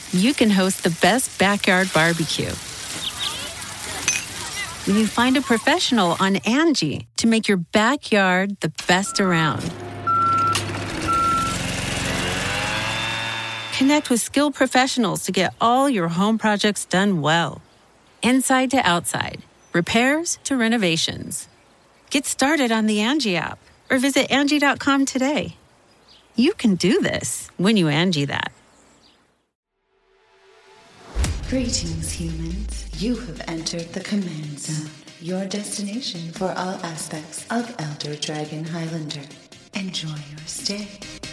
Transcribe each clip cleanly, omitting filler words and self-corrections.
you can host the best backyard barbecue. When you find a professional on Angie to make your backyard the best around. Connect with skilled professionals to get all your home projects done well. Inside to outside, repairs to renovations. Get started on the Angie app or visit Angie.com today. You can do this when you Angie that. Greetings, humans. You have entered the Command Zone, your destination for all aspects of Elder Dragon Highlander. Enjoy your stay.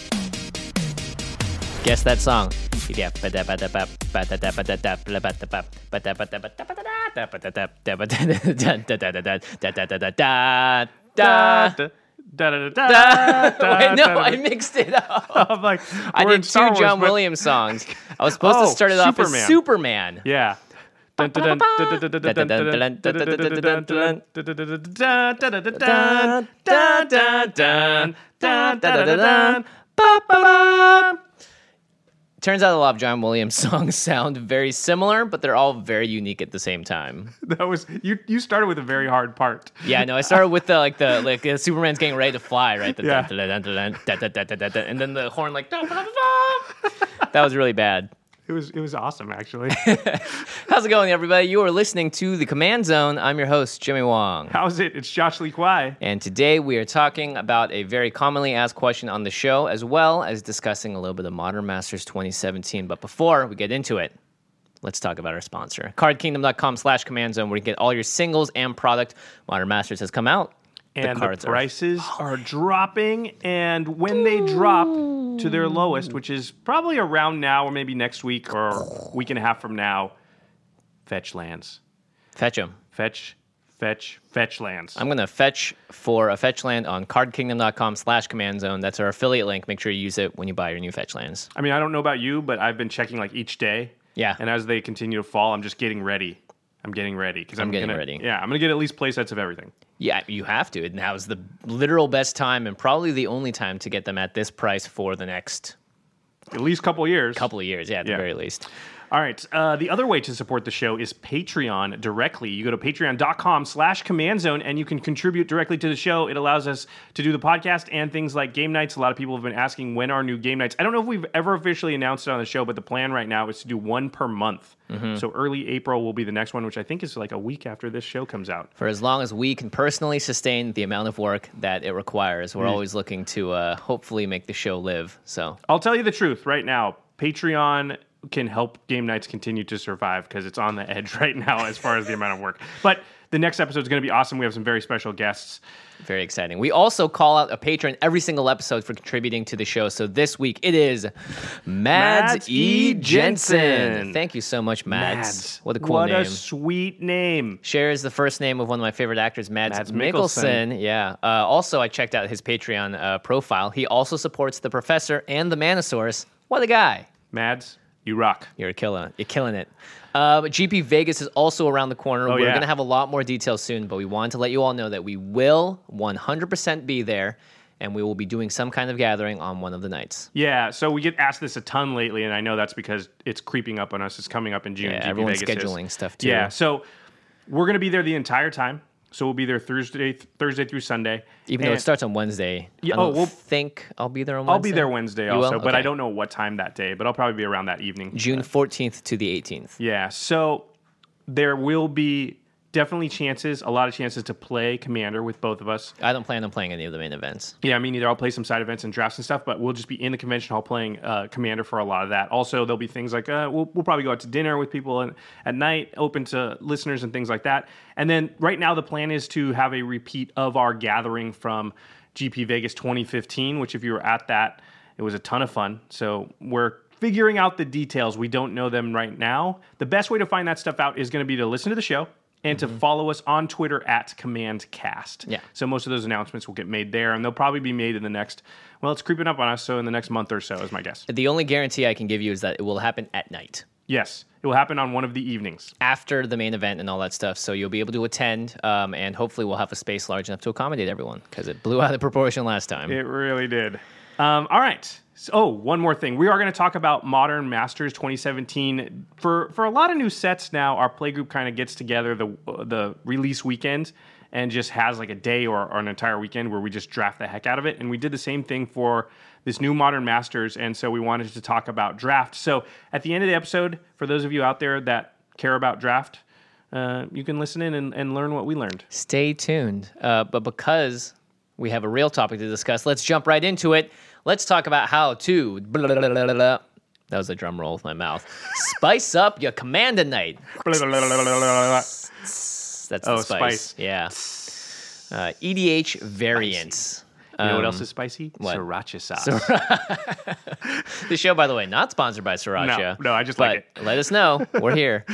Guess that song. Wait, no, I mixed it up. I'm like, I did two John Williams songs. I was supposed to start it off as Superman. Yeah. Turns out a lot of John Williams songs sound very similar, but they're all very unique at the same time. That was you started with a very hard part. Yeah, no, I started with the Superman's getting ready to fly, right? Yeah. And then the horn like that was really bad. It was awesome, actually. How's it going, everybody? You are listening to The Command Zone. I'm your host, Jimmy Wong. How's it? It's Josh Lee Kwai. And today we are talking about a very commonly asked question on the show, as well as discussing a little bit of Modern Masters 2017. But before we get into it, let's talk about our sponsor, cardkingdom.com/command zone, where you get all your singles and product. Modern Masters has come out. And the prices are dropping, and when they drop to their lowest, which is probably around now or maybe next week or a week and a half from now, fetch lands. Fetch them. Fetch lands. I'm going to fetch for a fetch land on cardkingdom.com/command zone. That's our affiliate link. Make sure you use it when you buy your new fetch lands. I mean, I don't know about you, but I've been checking like each day. Yeah. And as they continue to fall, I'm just getting ready. I'm getting ready. Because I'm getting ready. Yeah, I'm going to get at least play sets of everything. Yeah, you have to. And now is the literal best time and probably the only time to get them at this price for the next... At least couple of years. Couple of years, yeah, at the very least. All right. The other way to support the show is Patreon directly. You go to patreon.com/command zone and you can contribute directly to the show. It allows us to do the podcast and things like game nights. A lot of people have been asking when are new game nights. I don't know if we've ever officially announced it on the show, but the plan right now is to do one per month. Mm-hmm. So early April will be the next one, which I think is like a week after this show comes out. For as long as we can personally sustain the amount of work that it requires, we're always looking to hopefully make the show live. So I'll tell you the truth right now. Patreon can help game nights continue to survive because it's on the edge right now as far as the amount of work. But the next episode is going to be awesome. We have some very special guests. Very exciting. We also call out a patron every single episode for contributing to the show. So this week it is Mads E. Jensen. Thank you so much, Mads. What a cool name. What a sweet name. Shares the first name of one of my favorite actors, Mads Mikkelsen. Yeah. Also, I checked out his Patreon profile. He also supports The Professor and The Manosaurus. What a guy. Mads, you rock. You're killing it. GP Vegas is also around the corner. We're going to have a lot more details soon, but we wanted to let you all know that we will 100% be there, and we will be doing some kind of gathering on one of the nights. Yeah, so we get asked this a ton lately, and I know that's because it's creeping up on us. It's coming up in June. Yeah, GP everyone's Vegas scheduling stuff, too. Yeah, so we're going to be there the entire time. So we'll be there Thursday through Sunday. Even though it starts on Wednesday. Yeah, I think I'll be there on Wednesday. I'll be there Wednesday also, but okay. I don't know what time that day, but I'll probably be around that evening. June 14th to the 18th. Yeah, so there will be definitely a lot of chances to play Commander with both of us. I don't plan on playing any of the main events. Yeah, me neither. I'll play some side events and drafts and stuff, but we'll just be in the convention hall playing Commander for a lot of that. Also, there'll be things like we'll probably go out to dinner with people at night, open to listeners and things like that. And then right now the plan is to have a repeat of our gathering from GP Vegas 2015, which if you were at that, it was a ton of fun. So we're figuring out the details. We don't know them right now. The best way to find that stuff out is going to be to listen to the show and to follow us on Twitter at CommandCast. Yeah. So most of those announcements will get made there, and they'll probably be made in the next, it's creeping up on us, so in the next month or so is my guess. The only guarantee I can give you is that it will happen at night. Yes. It will happen on one of the evenings. After the main event and all that stuff, so you'll be able to attend, and hopefully we'll have a space large enough to accommodate everyone, because it blew out of proportion last time. It really did. All right. Oh, one more thing. We are going to talk about Modern Masters 2017. For a lot of new sets now, our playgroup kind of gets together the release weekend and just has like a day or an entire weekend where we just draft the heck out of it. And we did the same thing for this new Modern Masters, and so we wanted to talk about draft. So at the end of the episode, for those of you out there that care about draft, you can listen in and learn what we learned. Stay tuned. But because we have a real topic to discuss, let's jump right into it. Let's talk about how to... That was a drum roll with my mouth. Spice up your Commander night. That's the spice. Yeah. EDH variants. You know what else is spicy? What? Sriracha sauce. The show, by the way, not sponsored by Sriracha. No, I just but like it. Let us know. We're here.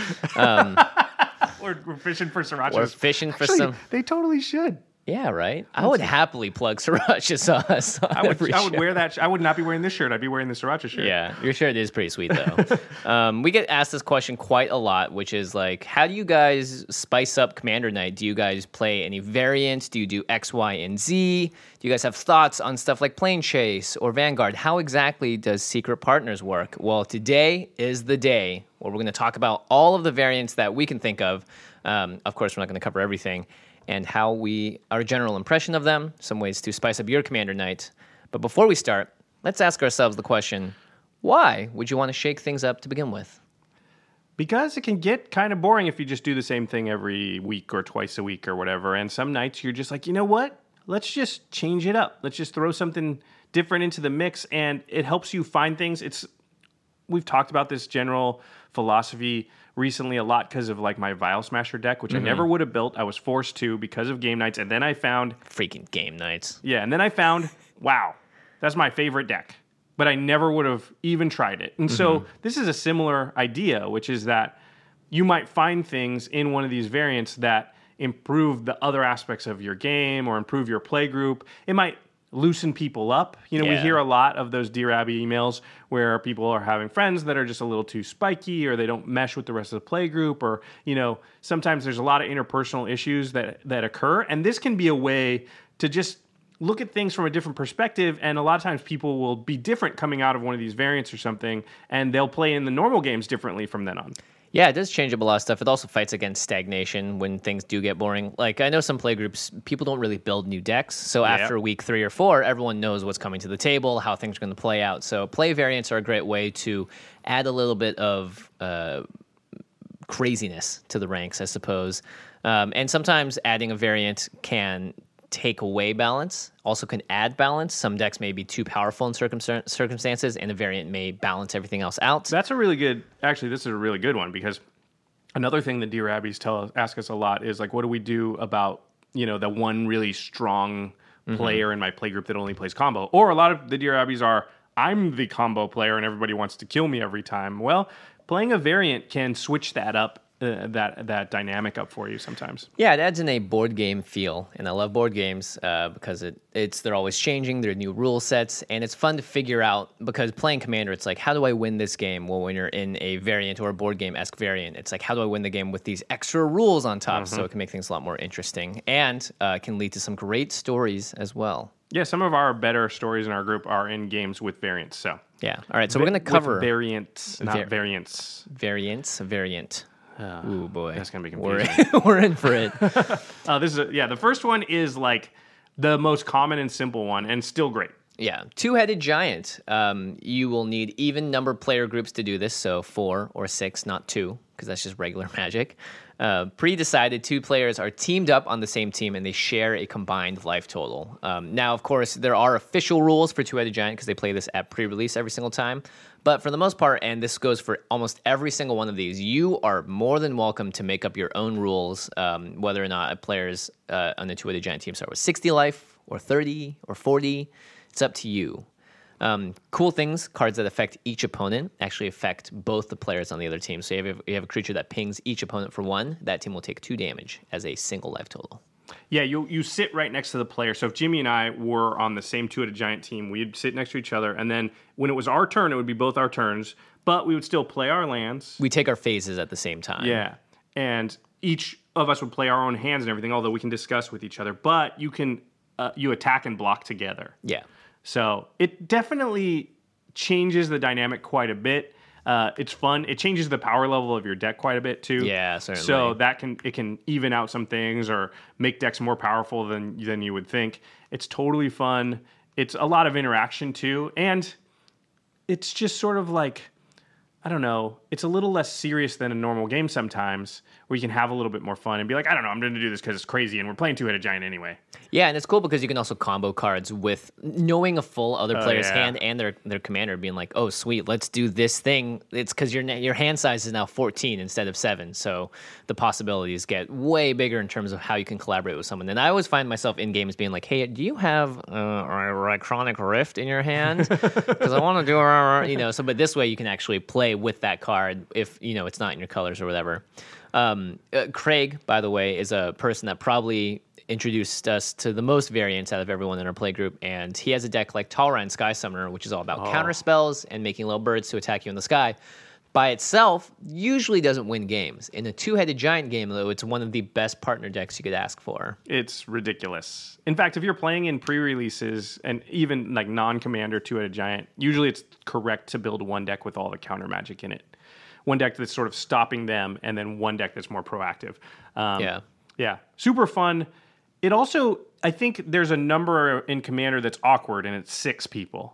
We're fishing for sriracha. We're fishing for Actually, some... They totally should. Yeah, right? I would happily plug Sriracha sauce on I every would show. wear that. I would not be wearing this shirt. I'd be wearing the sriracha shirt. Yeah, your shirt is pretty sweet, though. We get asked this question quite a lot, which is like, how do you guys spice up Commander Night? Do you guys play any variants? Do you do X, Y, and Z? Do you guys have thoughts on stuff like Plane Chase or Vanguard? How exactly does Secret Partners work? Well, today is the day where we're going to talk about all of the variants that we can think of. Of course, we're not going to cover everything. And our general impression of them, some ways to spice up your Commander Night. But before we start, let's ask ourselves the question, why would you want to shake things up to begin with? Because it can get kind of boring if you just do the same thing every week or twice a week or whatever. And some nights you're just like, you know what? Let's just change it up. Let's just throw something different into the mix. And it helps you find things. We've talked about this general philosophy recently a lot because of like my Vial Smasher deck, which I never would have built. I was forced to because of game nights. And then I found... Freaking game nights. Yeah, and then I found, wow, that's my favorite deck. But I never would have even tried it. And so this is a similar idea, which is that you might find things in one of these variants that improve the other aspects of your game or improve your play group. It might loosen people up. We hear a lot of those Dear Abby emails where people are having friends that are just a little too spiky or they don't mesh with the rest of the play group, or, sometimes there's a lot of interpersonal issues that occur. And this can be a way to just look at things from a different perspective. And a lot of times people will be different coming out of one of these variants or something, and they'll play in the normal games differently from then on. Yeah, it does change up a lot of stuff. It also fights against stagnation when things do get boring. Like, I know some playgroups, people don't really build new decks. So after week 3 or 4, everyone knows what's coming to the table, how things are going to play out. So play variants are a great way to add a little bit of craziness to the ranks, I suppose. And sometimes adding a variant can take away balance, also can add balance. Some decks may be too powerful in circumstances, and a variant may balance everything else out. That's a really good, actually, this is a really good one, because another thing that Dear Abbies ask us a lot is like, what do we do about, the one really strong player in my playgroup that only plays combo? Or a lot of the Dear Abbies are, I'm the combo player and everybody wants to kill me every time. Well, playing a variant can switch that up. That dynamic up for you sometimes. Yeah, it adds in a board game feel, and I love board games because they're always changing, there are new rule sets, and it's fun to figure out, because playing Commander, it's like, how do I win this game? Well, when you're in a variant or a board game-esque variant, it's like, how do I win the game with these extra rules on top? So it can make things a lot more interesting, and can lead to some great stories as well. Yeah, some of our better stories in our group are in games with variants. So yeah, all right, so we're going to cover... With variants, not variants. Variant. Ooh, boy. That's going to be confusing. We're in for it. The first one is like the most common and simple one, and still great. Yeah, Two-Headed Giant. You will need even number player groups to do this, so 4 or 6, not 2, because that's just regular Magic. Pre-decided 2 players are teamed up on the same team, and they share a combined life total. Now, of course, there are official rules for Two-Headed Giant, because they play this at pre-release every single time. But for the most part, and this goes for almost every single one of these, you are more than welcome to make up your own rules, whether or not a player's on the Two-Headed Giant team start with 60 life, or 30, or 40. It's up to you. Cool things, cards that affect each opponent actually affect both the players on the other team. So you have a creature that pings each opponent for 1. That team will take 2 damage as a single life total. Yeah, you sit right next to the player. So if Jimmy and I were on the same Two-Headed Giant team, we'd sit next to each other, and then when it was our turn, it would be both our turns, but we would still play our lands. We take our phases at the same time. Yeah, and each of us would play our own hands and everything, although we can discuss with each other, but you can you attack and block together. Yeah. So it definitely changes the dynamic quite a bit. It's fun. It changes the power level of your deck quite a bit too. Yeah, certainly. So it can even out some things or make decks more powerful than you would think. It's totally fun. It's a lot of interaction too, and it's just sort of like, I don't know, it's a little less serious than a normal game sometimes, where you can have a little bit more fun and be like, I don't know, I'm going to do this because it's crazy and we're playing two-headed giant anyway. Yeah, and it's cool because you can also combo cards with knowing a full other player's hand and their commander being like, oh, sweet, let's do this thing. It's because your hand size is now 14 instead of 7, so the possibilities get way bigger in terms of how you can collaborate with someone. And I always find myself in games being like, hey, do you have a Rycronic Rift in your hand? Because I want to do, but this way you can actually play with that card if, it's not in your colors or whatever. Craig, by the way, is a person that probably introduced us to the most variants out of everyone in our play group, and he has a deck like Talrine Sky Summoner, which is all about counter spells and making little birds to attack you in the sky. By itself, usually doesn't win games. In a two-headed giant game, though, it's one of the best partner decks you could ask for. It's ridiculous. In fact, if you're playing in pre-releases and even like non-commander two-headed giant, usually it's correct to build one deck with all the counter magic in it. One deck that's sort of stopping them, and then one deck that's more proactive. Yeah. Super fun. It also, I think there's a number in Commander that's awkward, and it's 6 people.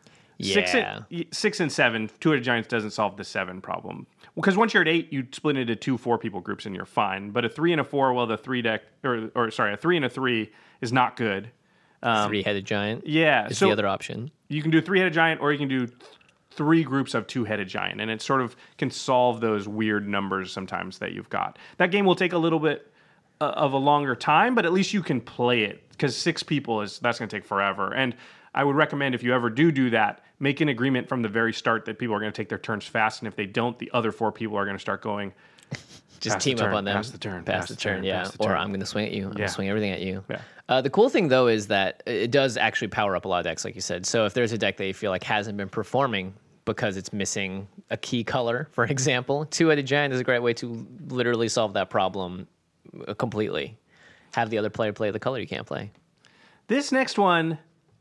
Yeah. 6 and 7, two-headed giants doesn't solve the 7 problem. Because once you're at 8, you split into 2 4-people groups and you're fine. But a 3 and a 4, well, the 3 deck, a 3 and a 3 is not good. Three-headed giant. Yeah. Is the other option. You can do 3-headed giant, or you can do 3 groups of 2-headed giant, and it sort of can solve those weird numbers sometimes that you've got. That game will take a little bit of a longer time, but at least you can play it, because 6 people that's going to take forever. And I would recommend, if you ever do that, make an agreement from the very start that people are going to take their turns fast, and if they don't, the other 4 people are going to start going, just team up on them. Pass the turn. Yeah. Or I'm going to swing at you. I'm going to swing everything at you. Yeah. The cool thing, though, is that it does actually power up a lot of decks, like you said. So if there's a deck that you feel like hasn't been performing because it's missing a key color, for example, two-headed giant is a great way to literally solve that problem completely. Have the other player play the color you can't play. This next one,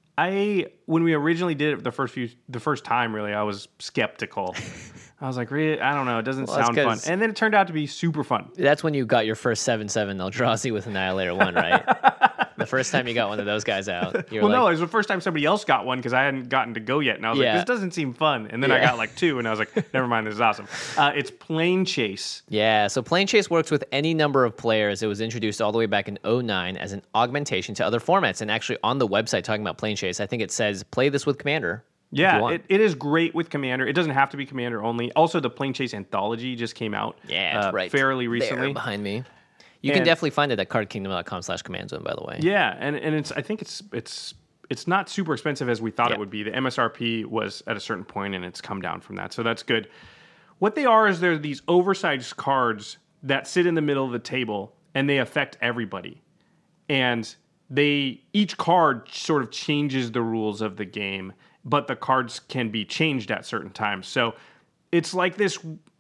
when we originally did it the first time, really, I was skeptical. I was like, really? I don't know. It doesn't sound fun. And then it turned out to be super fun. That's when you got your first 7/7 Eldrazi with Annihilator 1, right? The first time you got one of those guys out. No, it was the first time somebody else got one because I hadn't gotten to go yet. And I was like, this doesn't seem fun. And then I got like 2, and I was like, never mind, this is awesome. It's Plane Chase. Yeah, so Plane Chase works with any number of players. It was introduced all the way back in 2009 as an augmentation to other formats. And actually on the website talking about Plane Chase, I think it says, play this with Commander. Yeah, it is great with Commander. It doesn't have to be Commander only. Also, the Plane Chase Anthology just came out fairly recently. There behind me. You can definitely find it at cardkingdom.com/command zone, by the way. Yeah, and I think it's not super expensive as we thought it would be. The MSRP was at a certain point, and it's come down from that, so that's good. What they are is they're these oversized cards that sit in the middle of the table, and they affect everybody. And each card sort of changes the rules of the game, but the cards can be changed at certain times. So it's like this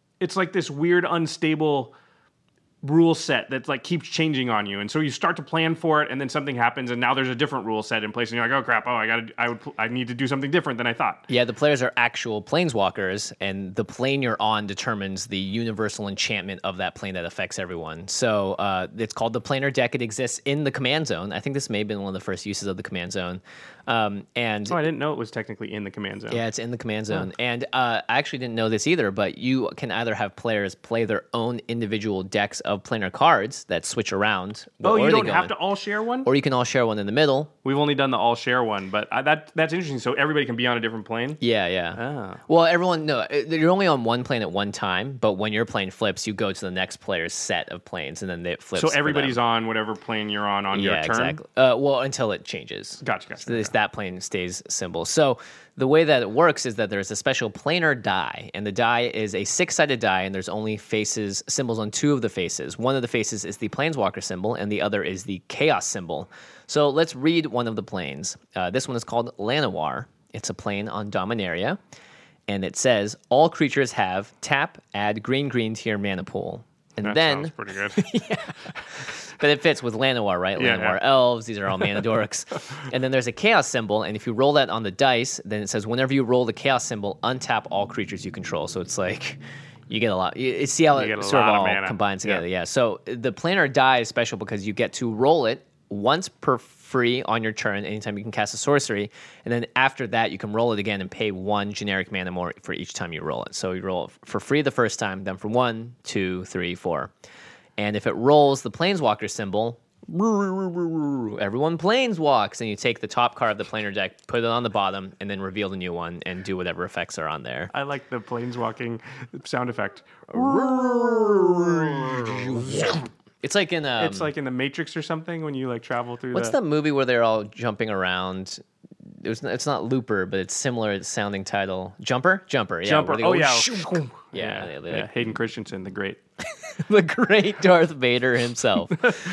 weird, unstable rule set that like keeps changing on you, and so you start to plan for it, and then something happens, and now there's a different rule set in place, and you're like, oh crap, I need to do something different than I thought. Yeah, the players are actual planeswalkers, and the plane you're on determines the universal enchantment of that plane that affects everyone. So it's called the Planar deck. It exists in the Command Zone. I think this may have been one of the first uses of the Command Zone. I didn't know it was technically in the Command Zone. Yeah, it's in the Command Zone. Oh. And I actually didn't know this either, but you can either have players play their own individual decks of planar cards that switch around. You don't have to all share one? Or you can all share one in the middle. We've only done the all share one, but that's interesting. So everybody can be on a different plane? Yeah. Oh. Well, you're only on one plane at one time, but when your plane flips, you go to the next player's set of planes, and then they flip. So everybody's on whatever plane you're on your turn? Yeah, exactly. Until it changes. Gotcha. So that plane stays symbol. So the way that it works is that there's a special planar die, and the die is a 6-sided die, and there's only symbols on 2 of the faces. One of the faces is the Planeswalker symbol, and the other is the Chaos symbol. So let's read one of the planes. This one is called Llanowar. It's a plane on Dominaria, and it says, all creatures have tap, add green to your mana pool. And That then sounds pretty good. but it fits with Llanowar, right? Yeah, Llanowar elves, these are all mana dorks. And then there's a chaos symbol, and if you roll that on the dice, then it says whenever you roll the chaos symbol, untap all creatures you control. So it's like you get a lot. You see how You get it a sort of lot of all mana. combines together. Yeah. So the planar die is special because you get to roll it once per free on your turn anytime you can cast a sorcery, and then after that you can roll it again and pay 1 generic mana more for each time you roll it. So you roll it for free the first time, then for 1, 2, 3, 4. And if it rolls the Planeswalker symbol, everyone planeswalks, and you take the top card of the planar deck, put it on the bottom, and then reveal the new one and do whatever effects are on there. I like the planeswalking sound effect. It's like in It's like in the Matrix or something when you like travel through. what's that movie where they're all jumping around? It's not Looper, but it's similar sounding title. Jumper. Yeah, Jumper? where they Oh go, yeah. shoo. Yeah. Yeah, Yeah. Hayden Christensen, the great. the great Darth Vader himself.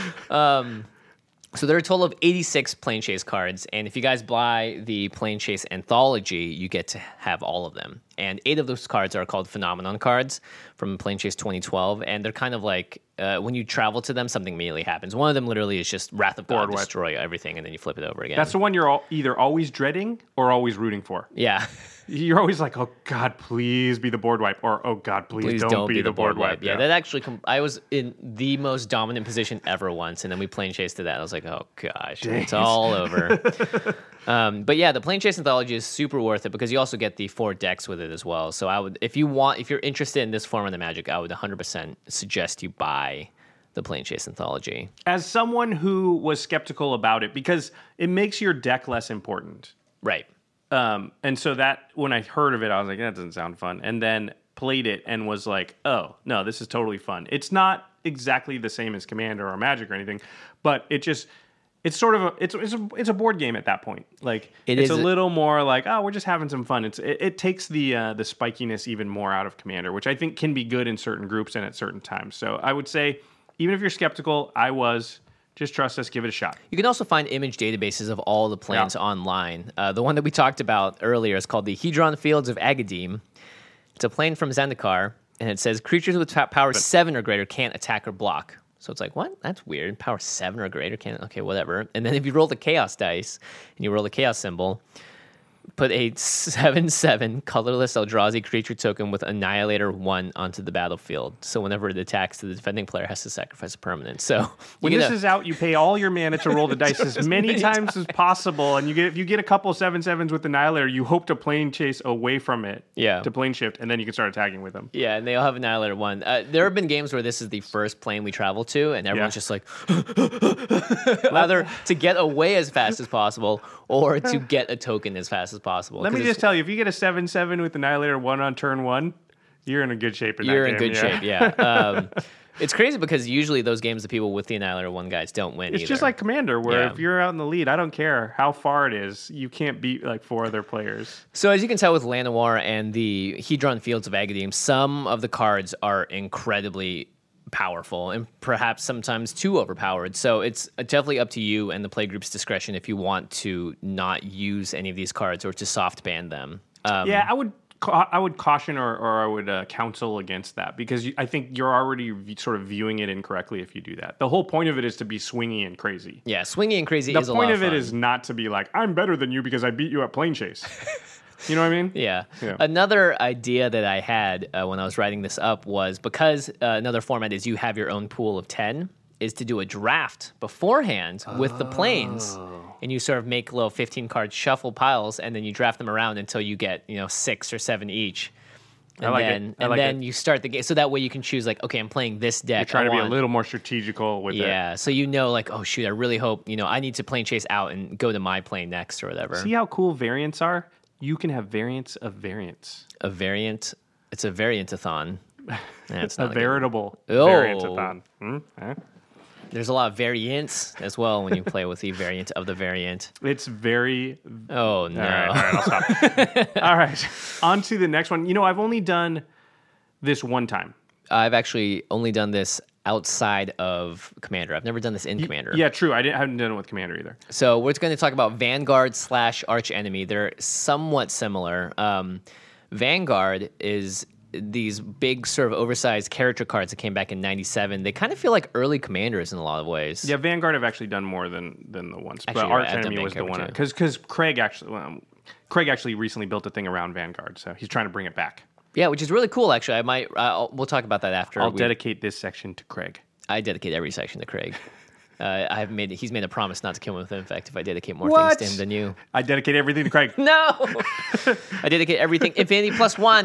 So there are a total of 86 Plane Chase cards, and if you guys buy the Plane Chase Anthology, you get to have all of them. And 8 of those cards are called Phenomenon cards from Plane Chase 2012, and they're kind of like when you travel to them, something immediately happens. One of them literally is just Wrath of God, Board wipe. destroy everything, and then you flip it over again. That's the one you're either always dreading or always rooting for. yeah. You're always like, oh God, please be the board wipe, or oh God, please don't be the board wipe. Yeah, that actually, I was in the most dominant position ever once, and then we plane chased to that. I was like, oh gosh, it's all over. But yeah, the Plane Chase Anthology is super worth it because you also get the 4 decks with it as well. So I would, if you're interested in this form of the Magic, I would 100% suggest you buy the Plane Chase Anthology. As someone who was skeptical about it, because it makes your deck less important. Right. And so that when I heard of it, I was like, that doesn't sound fun. And then played it and was like, oh no, this is totally fun. It's not exactly the same as Commander or Magic or anything, but it's sort of it's a board game at that point. Like it's a little more like, oh, we're just having some fun. It takes the spikiness even more out of Commander, which I think can be good in certain groups and at certain times. So I would say, even if you're skeptical, just trust us, give it a shot. You can also find image databases of all the planes online. The one that we talked about earlier is called the Hedron Fields of Agadim. It's a plane from Zendikar, and it says creatures with power 7 or greater can't attack or block. So it's like, what? That's weird. Power 7 or greater can't. Okay, whatever. And then if you roll the chaos dice and you roll the chaos symbol, put a 7/7 colorless Eldrazi creature token with Annihilator 1 onto the battlefield. So whenever it attacks, the defending player has to sacrifice a permanent. So when this is out, you pay all your mana to roll the dice as many times as possible, and if you get a couple 7/7s with Annihilator, you hope to plane chase away from it. Yeah. To plane shift, and then you can start attacking with them. Yeah, and they all have Annihilator 1. There have been games where this is the first plane we travel to, and everyone's just like, either to get away as fast as possible or to get a token as fast as possible. Let me just tell you, if you get a 7/7 with Annihilator 1 on turn 1, you're in a good shape in that game. You're in good shape, yeah. It's crazy because usually those games, the people with the Annihilator 1 guys don't win It's either. just like Commander, where Yeah. if you're out in the lead, I don't care how far it is, you can't beat like 4 other players. So as you can tell with Llanowar and the Hedron Fields of Agadim, some of the cards are incredibly powerful and perhaps sometimes too overpowered. So it's definitely up to you and the playgroup's discretion if you want to not use any of these cards or to soft ban them. Yeah, I would caution or I would counsel against that because I think you're already sort of viewing it incorrectly if you do that. The whole point of it is to be swingy and crazy. Yeah, swingy and crazy is a lot of fun. The point of it is not to be like, I'm better than you because I beat you at Plane Chase. You know what I mean? Yeah. Another idea that I had when I was writing this up was because another format is you have your own pool of 10, is to do a draft beforehand with the planes. And you sort of make little 15-card shuffle piles, and then you draft them around until you get 6 or 7 each. And then you start the game. So that way you can choose, like, okay, I'm playing this deck. You're trying to be a little more strategical with it. Yeah, so like, oh, shoot, I really hope, I need to plane chase out and go to my plane next or whatever. See how cool variants are? You can have variants of variants. A variant. It's a variant-a-thon. It's not a veritable Oh. variant-a-thon. There's a lot of variants as well when you play with the variant of the variant. It's very... Oh, no. All right, I'll stop. All right, on to the next one. I've only done this one time. I've actually only done this outside of Commander. I've never done this in Commander. Yeah, true. I haven't done it with Commander either. So we're going to talk about Vanguard / Arch Enemy. They're somewhat similar. Vanguard is these big sort of oversized character cards that came back in '97. They kind of feel like early Commanders in a lot of ways. Yeah, Vanguard have actually done more than the ones, Actually, but you're Arch right, I've done Enemy was the Vanguard one too. because Craig actually recently built a thing around Vanguard, so he's trying to bring it back. Yeah, which is really cool. Actually, we'll talk about that after. I'll dedicate this section to Craig. I dedicate every section to Craig. He's made a promise not to kill me with Infect if I dedicate more What? things to him than you. I dedicate everything to Craig. No, I dedicate everything Infinity +1.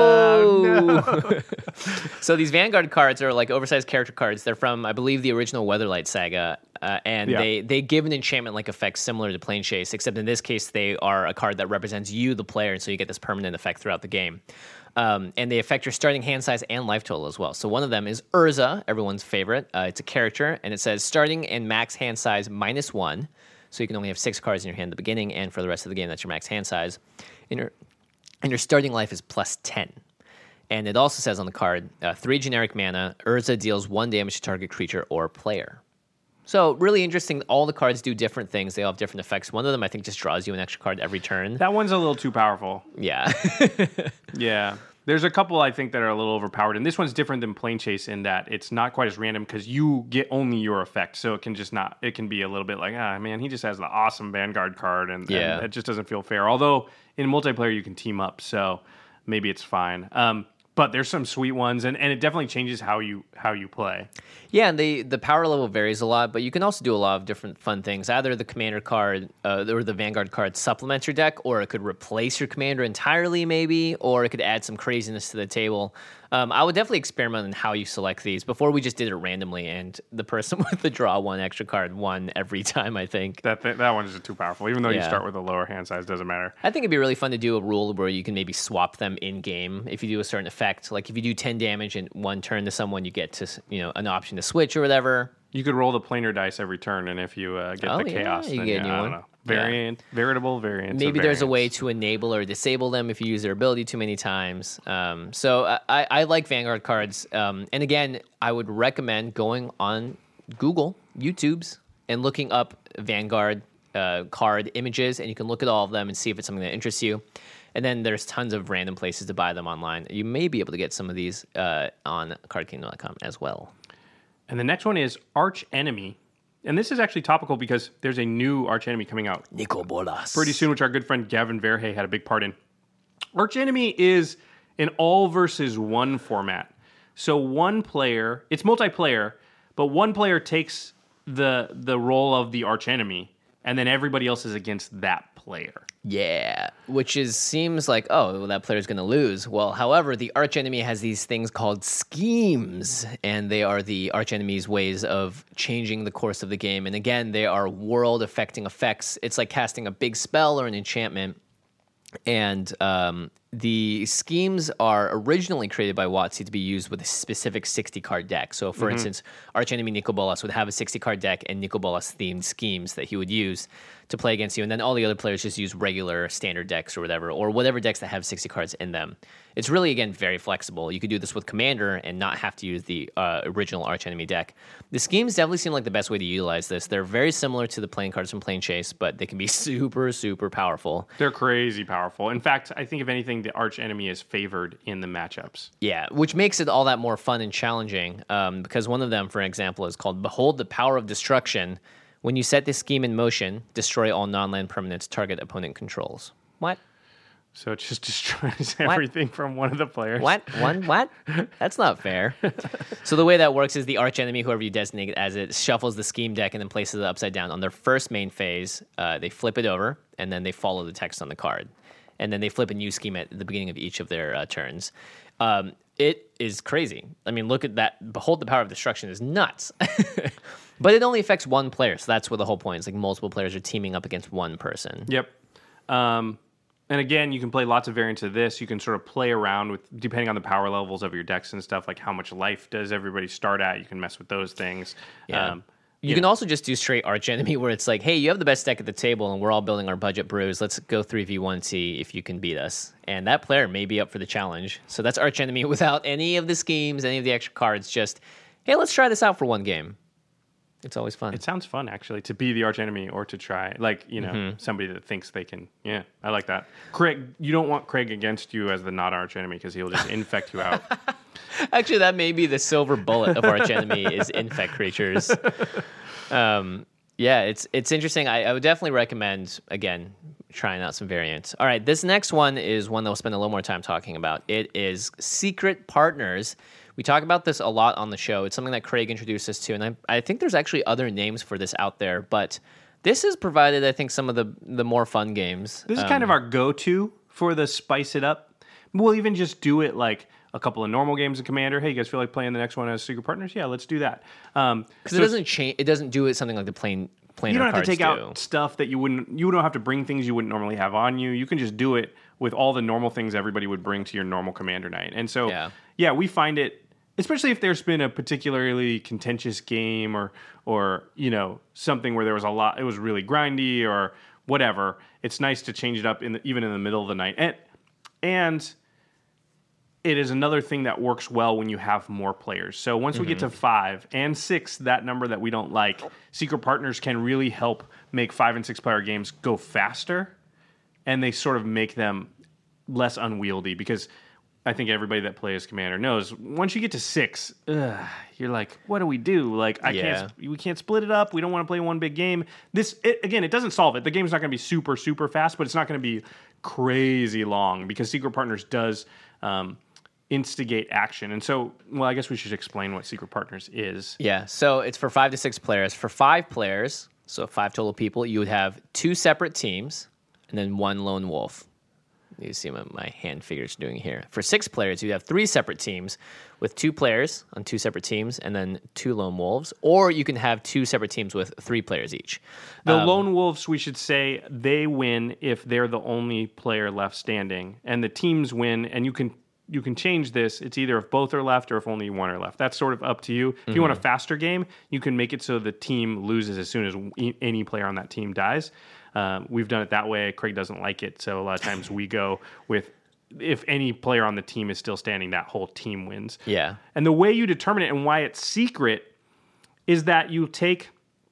Oh, So these Vanguard cards are like oversized character cards. They're from, I believe, the original Weatherlight saga, and they give an enchantment-like effect similar to Plane Chase, except in this case they are a card that represents you, the player, and so you get this permanent effect throughout the game. And they affect your starting hand size and life total as well. So one of them is Urza, everyone's favorite. It's a character, and it says starting and max hand size -1. So you can only have 6 cards in your hand at the beginning, and for the rest of the game, that's your max hand size. And your starting life is +10. And it also says on the card, 3 generic mana, Urza deals 1 damage to target creature or player. So really interesting. All the cards do different things. They all have different effects. One of them, I think, just draws you an extra card every turn. That one's a little too powerful. Yeah. Yeah. There's a couple, I think, that are a little overpowered. And this one's different than Plane Chase in that it's not quite as random because you get only your effect. So it can be a little bit like, man, he just has the awesome Vanguard card. And it just doesn't feel fair. Although in multiplayer, you can team up. So maybe it's fine. But there's some sweet ones, and it definitely changes how you play. Yeah, and the power level varies a lot, but you can also do a lot of different fun things. Either the commander card or the Vanguard card supplements your deck, or it could replace your commander entirely, maybe, or it could add some craziness to the table. I would definitely experiment on how you select these. Before we just did it randomly, and the person with the draw 1 extra card won every time, I think. That one's just too powerful. Even though you start with a lower hand size, doesn't matter. I think it'd be really fun to do a rule where you can maybe swap them in-game if you do a certain effect. Like if you do 10 damage in one turn to someone, you get to an option to switch or whatever. You could roll the planar dice every turn, and if you get the chaos, you then get a new I one. don't know. Veritable variants. Maybe there's a way variants. to enable or disable them if you use their ability too many times. So I like Vanguard cards. And again, I would recommend going on Google, YouTube's, and looking up Vanguard card images, and you can look at all of them and see if it's something that interests you. And then there's tons of random places to buy them online. You may be able to get some of these on cardkingdom.com as well. And the next one is Arch Enemy. And this is actually topical because there's a new Arch Enemy coming out Nicol Bolas. pretty soon, which our good friend Gavin Verhey had a big part in. Arch Enemy is an all versus one format. So one player, it's multiplayer, but one player takes the role of the Arch Enemy, and then everybody else is against that player. Yeah, which seems like, that player's going to lose. Well, however, the archenemy has these things called schemes, and they are the archenemy's ways of changing the course of the game. And again, they are world-affecting effects. It's like casting a big spell or an enchantment. And the schemes are originally created by WotC to be used with a specific 60-card deck. So, for instance, archenemy Nicol Bolas would have a 60-card deck and Nicol Bolas-themed schemes that he would use to play against you, and then all the other players just use regular standard decks or whatever decks that have 60 cards in them. It's really, again, very flexible. You could do this with Commander and not have to use the original archenemy deck. The schemes definitely seem like the best way to utilize this. They're very similar to the playing cards from Plane Chase, but they can be super, super powerful. They're crazy powerful. In fact, I think if anything, the Arch Enemy is favored in the matchups. Yeah, which makes it all that more fun and challenging, because one of them, for example, is called Behold the Power of Destruction. When you set this scheme in motion, destroy all non-land permanents target opponent controls. What? So it just destroys everything from one of the players. What? What? That's not fair. So the way that works is the archenemy, whoever you designate it as, it shuffles the scheme deck and then places it upside down. On their first main phase, they flip it over, and then they follow the text on the card. And then they flip a new scheme at the beginning of each of their turns. It is crazy. I mean, look at that. Behold the Power of Destruction is nuts. But it only affects one player, so that's what the whole point is. Like, multiple players are teaming up against one person. Yep. And again, you can play lots of variants of this. You can sort of play around with, depending on the power levels of your decks and stuff, like how much life does everybody start at. You can mess with those things. Yeah. You can also just do straight archenemy where it's like, hey, you have the best deck at the table and we're all building our budget brews. Let's go 3v1 and see if you can beat us. And that player may be up for the challenge. So that's archenemy without any of the schemes, any of the extra cards. Just, hey, let's try this out for one game. It's always fun. It sounds fun, actually, to be the archenemy or to try, like, somebody that thinks they can. Yeah, I like that. Craig, you don't want Craig against you as the not archenemy because he'll just infect you out. Actually, that may be the silver bullet of archenemy is infect creatures. Yeah, it's interesting. I would definitely recommend, again, trying out some variants. All right, this next one is one that we'll spend a little more time talking about. It is Secret Partners. We talk about this a lot on the show. It's something that Craig introduced us to, and I think there's actually other names for this out there, but this has provided, I think, some of the more fun games. This is kind of our go-to for the spice it up. We'll even just do it like a couple of normal games of Commander. Hey, you guys feel like playing the next one as Secret Partners? Yeah, let's do that. Because it doesn't change. It doesn't do it something like the planar You don't have to take do. out stuff that you don't have to bring things you wouldn't normally have on you. You can just do it with all the normal things everybody would bring to your normal Commander night. And so, yeah, we find it, especially if there's been a particularly contentious game or something where there was a lot, it was really grindy or whatever. It's nice to change it up even in the middle of the night. And it is another thing that works well when you have more players. So once we get to 5 and 6, that number that we don't like, Secret Partners can really help make 5 and 6 player games go faster, and they sort of make them less unwieldy, because I think everybody that plays Commander knows once you get to 6, you're like, what do we do? Like, we can't split it up. We don't want to play one big game. It doesn't solve it. The game's not going to be super, super fast, but it's not going to be crazy long, because Secret Partners does instigate action. And so, well, I guess we should explain what Secret Partners is. Yeah, so it's for 5 to 6 players. For 5 players, so 5 total people, you would have 2 separate teams and then 1 lone wolf. You see what my hand figures doing here. For 6 players, you have 3 separate teams with 2 players on 2 separate teams and then 2 lone wolves. Or you can have 2 separate teams with 3 players each. The lone wolves, we should say, they win if they're the only player left standing. And the teams win, and you can change this. It's either if both are left or if only one are left. That's sort of up to you. If you want a faster game, you can make it so the team loses as soon as any player on that team dies. We've done it that way. Craig doesn't like it, so a lot of times we go with if any player on the team is still standing, that whole team wins. Yeah. And the way you determine it and why it's secret is that you take...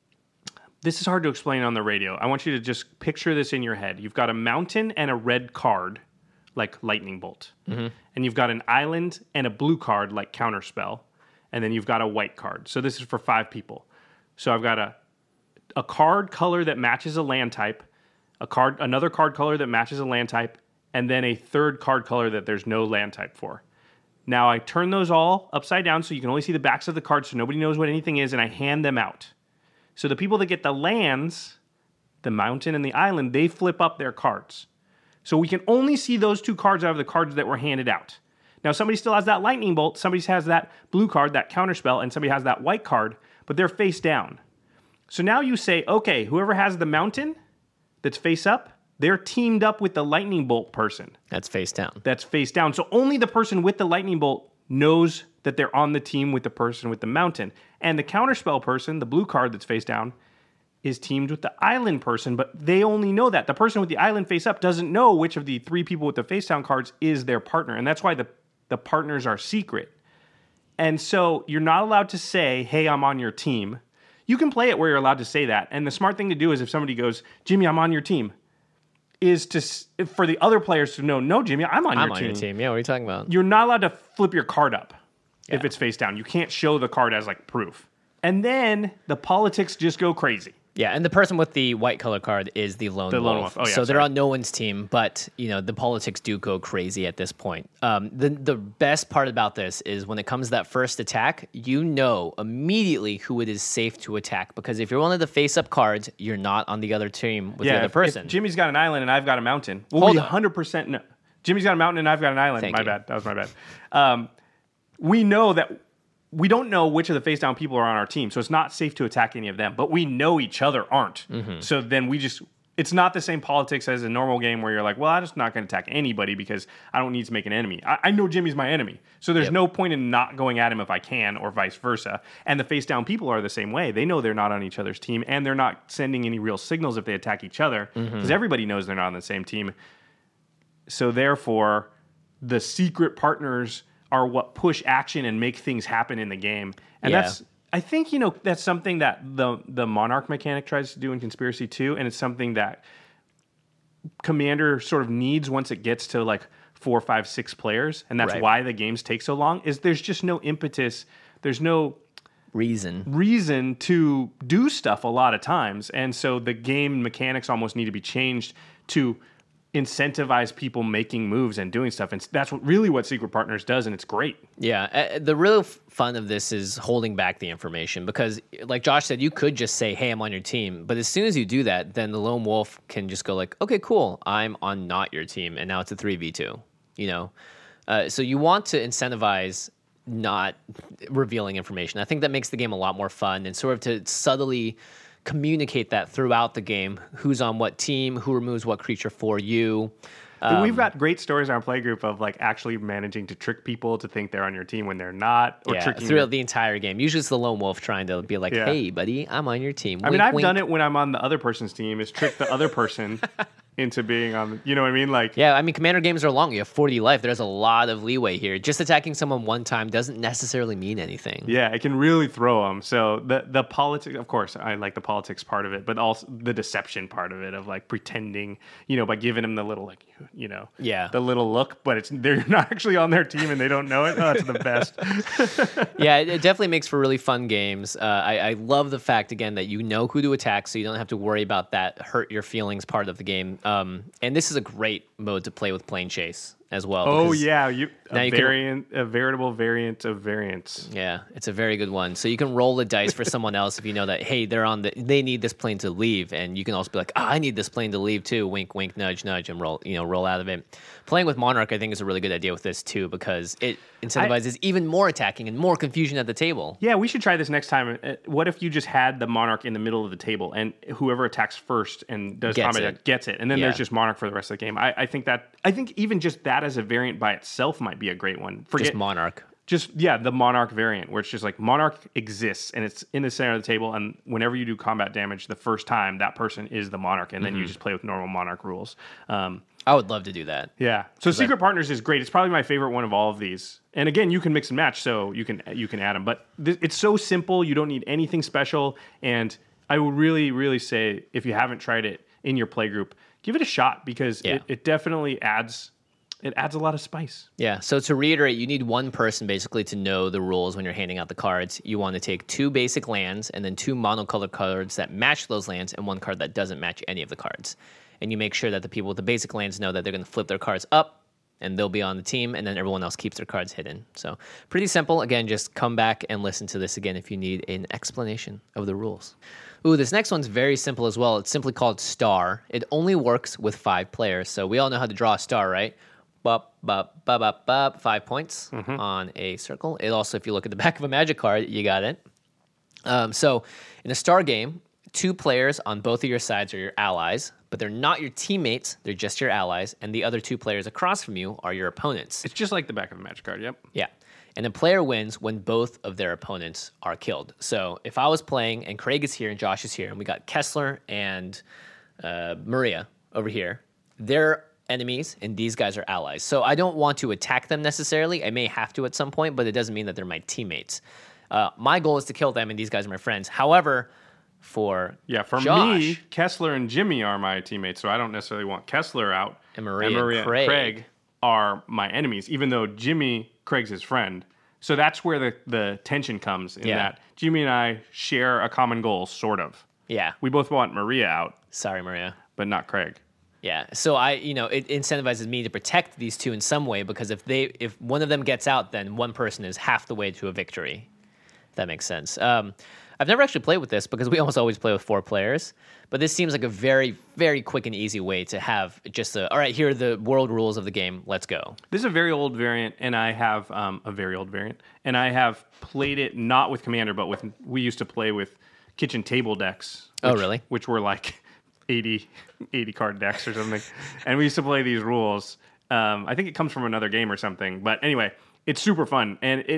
This is hard to explain on the radio. I want you to just picture this in your head. You've got a mountain and a red card, like Lightning Bolt. Mm-hmm. And you've got an island and a blue card, like Counterspell. And then you've got a white card. So this is for 5 people. So I've got a card color that matches a land type, another card color that matches a land type, and then a third card color that there's no land type for. Now I turn those all upside down so you can only see the backs of the cards so nobody knows what anything is, and I hand them out. So the people that get the lands, the mountain and the island, they flip up their cards. So we can only see those 2 cards out of the cards that were handed out. Now somebody still has that lightning bolt, somebody has that blue card, that counterspell, and somebody has that white card, but they're face down. So now you say, okay, whoever has the mountain that's face up, they're teamed up with the lightning bolt person. That's face down. That's face down. So only the person with the lightning bolt knows that they're on the team with the person with the mountain. And the counterspell person, the blue card that's face down, is teamed with the island person, but they only know that. The person with the island face up doesn't know which of the 3 people with the face down cards is their partner. And that's why the partners are secret. And so you're not allowed to say, hey, I'm on your team. You can play it where you're allowed to say that. And the smart thing to do is if somebody goes, Jimmy, I'm on your team, is for the other players to know, no, Jimmy, I'm on your team. Yeah, what are you talking about? You're not allowed to flip your card up if it's face down. You can't show the card as like proof. And then the politics just go crazy. Yeah, and the person with the white color card is the lone wolf. Oh, yeah, so they're on no one's team, but the politics do go crazy at this point. The best part about this is when it comes to that first attack, you know immediately who it is safe to attack, because if you're one of the face-up cards, you're not on the other team with the other person. If Jimmy's got an island and I've got a mountain, we'll be 100% no. Jimmy's got a mountain and I've got an island. My bad. That was my bad. We know that we don't know which of the face down people are on our team, so it's not safe to attack any of them, but we know each other aren't. Mm-hmm. So then it's not the same politics as a normal game where you're like, well, I'm just not going to attack anybody because I don't need to make an enemy. I know Jimmy's my enemy. So there's no point in not going at him if I can, or vice versa. And the face down people are the same way. They know they're not on each other's team, and they're not sending any real signals if they attack each other, because everybody knows they're not on the same team. So therefore, the secret partners are what push action and make things happen in the game. And I think, that's something that the Monarch mechanic tries to do in Conspiracy too, and it's something that Commander sort of needs once it gets to like 4, 5, 6 players, and that's why the games take so long, is there's just no impetus, there's no reason to do stuff a lot of times, and so the game mechanics almost need to be changed to incentivize people making moves and doing stuff, and that's what Secret Partners does, and it's great. Yeah, the real fun of this is holding back the information, because like Josh said, you could just say, hey, I'm on your team, but as soon as you do that, then the lone wolf can just go like, okay, cool, I'm on not your team, and now it's a 3v2, so you want to incentivize not revealing information. I think that makes the game a lot more fun, and sort of to subtly communicate that throughout the game, who's on what team, who removes what creature for you. We've got great stories in our playgroup of like actually managing to trick people to think they're on your team when they're not, or tricking throughout the entire game. Usually it's the lone wolf trying to be like, hey, buddy, I'm on your team. I mean, I've done it when I'm on the other person's team, is trick the other person into being on, you know what I mean? Like, yeah, I mean, Commander games are long. You have 40 life. There's a lot of leeway here. Just attacking someone one time doesn't necessarily mean anything. Yeah, it can really throw them. So the politics, of course, I like the politics part of it, but also the deception part of it, of like pretending, by giving them the little, like, the little look, but they're not actually on their team and they don't know it. Oh, that's the best. Yeah, it definitely makes for really fun games. I love the fact, again, that you know who to attack, so you don't have to worry about that hurt your feelings part of the game. And this is a great mode to play with Plane Chase as well. Oh yeah, a veritable variant of variants. Yeah, it's a very good one. So you can roll the dice for someone else if you know that, hey, they need this plane to leave, and you can also be like, I need this plane to leave too. Wink, wink, nudge, nudge, and roll out of it. Playing with Monarch, I think, is a really good idea with this too, because it incentivizes even more attacking and more confusion at the table. Yeah, we should try this next time. What if you just had the Monarch in the middle of the table, and whoever attacks first and does combat gets it, and then there's just Monarch for the rest of the game. I think even just that as a variant by itself might be a great one. Just Monarch. The Monarch variant, where it's just like Monarch exists and it's in the center of the table, and whenever you do combat damage the first time, that person is the Monarch, and then you just play with normal Monarch rules. I would love to do that. Yeah. So Secret Partners is great. It's probably my favorite one of all of these. And again, you can mix and match, so you can add them. But it's so simple. You don't need anything special. And I would really, really say, if you haven't tried it in your playgroup, give it a shot, because it definitely adds a lot of spice. Yeah. So to reiterate, you need one person basically to know the rules when you're handing out the cards. You want to take 2 basic lands and then 2 monocolored cards that match those lands, and 1 card that doesn't match any of the cards. And you make sure that the people with the basic lands know that they're going to flip their cards up and they'll be on the team, and then everyone else keeps their cards hidden. So pretty simple. Again, just come back and listen to this again if you need an explanation of the rules. Ooh, this next one's very simple as well. It's simply called Star. It only works with 5 players. So we all know how to draw a star, right? 5 points on a circle. It also, if you look at the back of a Magic card, you got it. So in a star game, 2 players on both of your sides are your allies, but they're not your teammates. They're just your allies. And the other 2 players across from you are your opponents. It's just like the back of a Magic card, yep. Yeah. And the player wins when both of their opponents are killed. So if I was playing and Craig is here and Josh is here, and we got Kessler and Maria over here, they're enemies and these guys are allies. So I don't want to attack them necessarily. I may have to at some point, but it doesn't mean that they're my teammates. My goal is to kill them, and these guys are my friends. However, for Josh, me, Kessler and Jimmy are my teammates, so I don't necessarily want Kessler out. And Maria and Craig are my enemies, even though Craig's his friend. So that's where the tension comes in that Jimmy and I share a common goal, sort of. Yeah. We both want Maria out. Sorry, Maria. But not Craig. Yeah. So it incentivizes me to protect these 2 in some way, because if one of them gets out, then one person is half the way to a victory. If that makes sense. I've never actually played with this, because we almost always play with 4 players. But this seems like a very, very quick and easy way to have just all right, here are the world rules of the game. Let's go. This is a very old variant, and I have and I have played it not with Commander, but we used to play with kitchen table decks. Oh, really? Which were like 80 card decks or something. And we used to play these rules. I think it comes from another game or something. But anyway, it's super fun, and it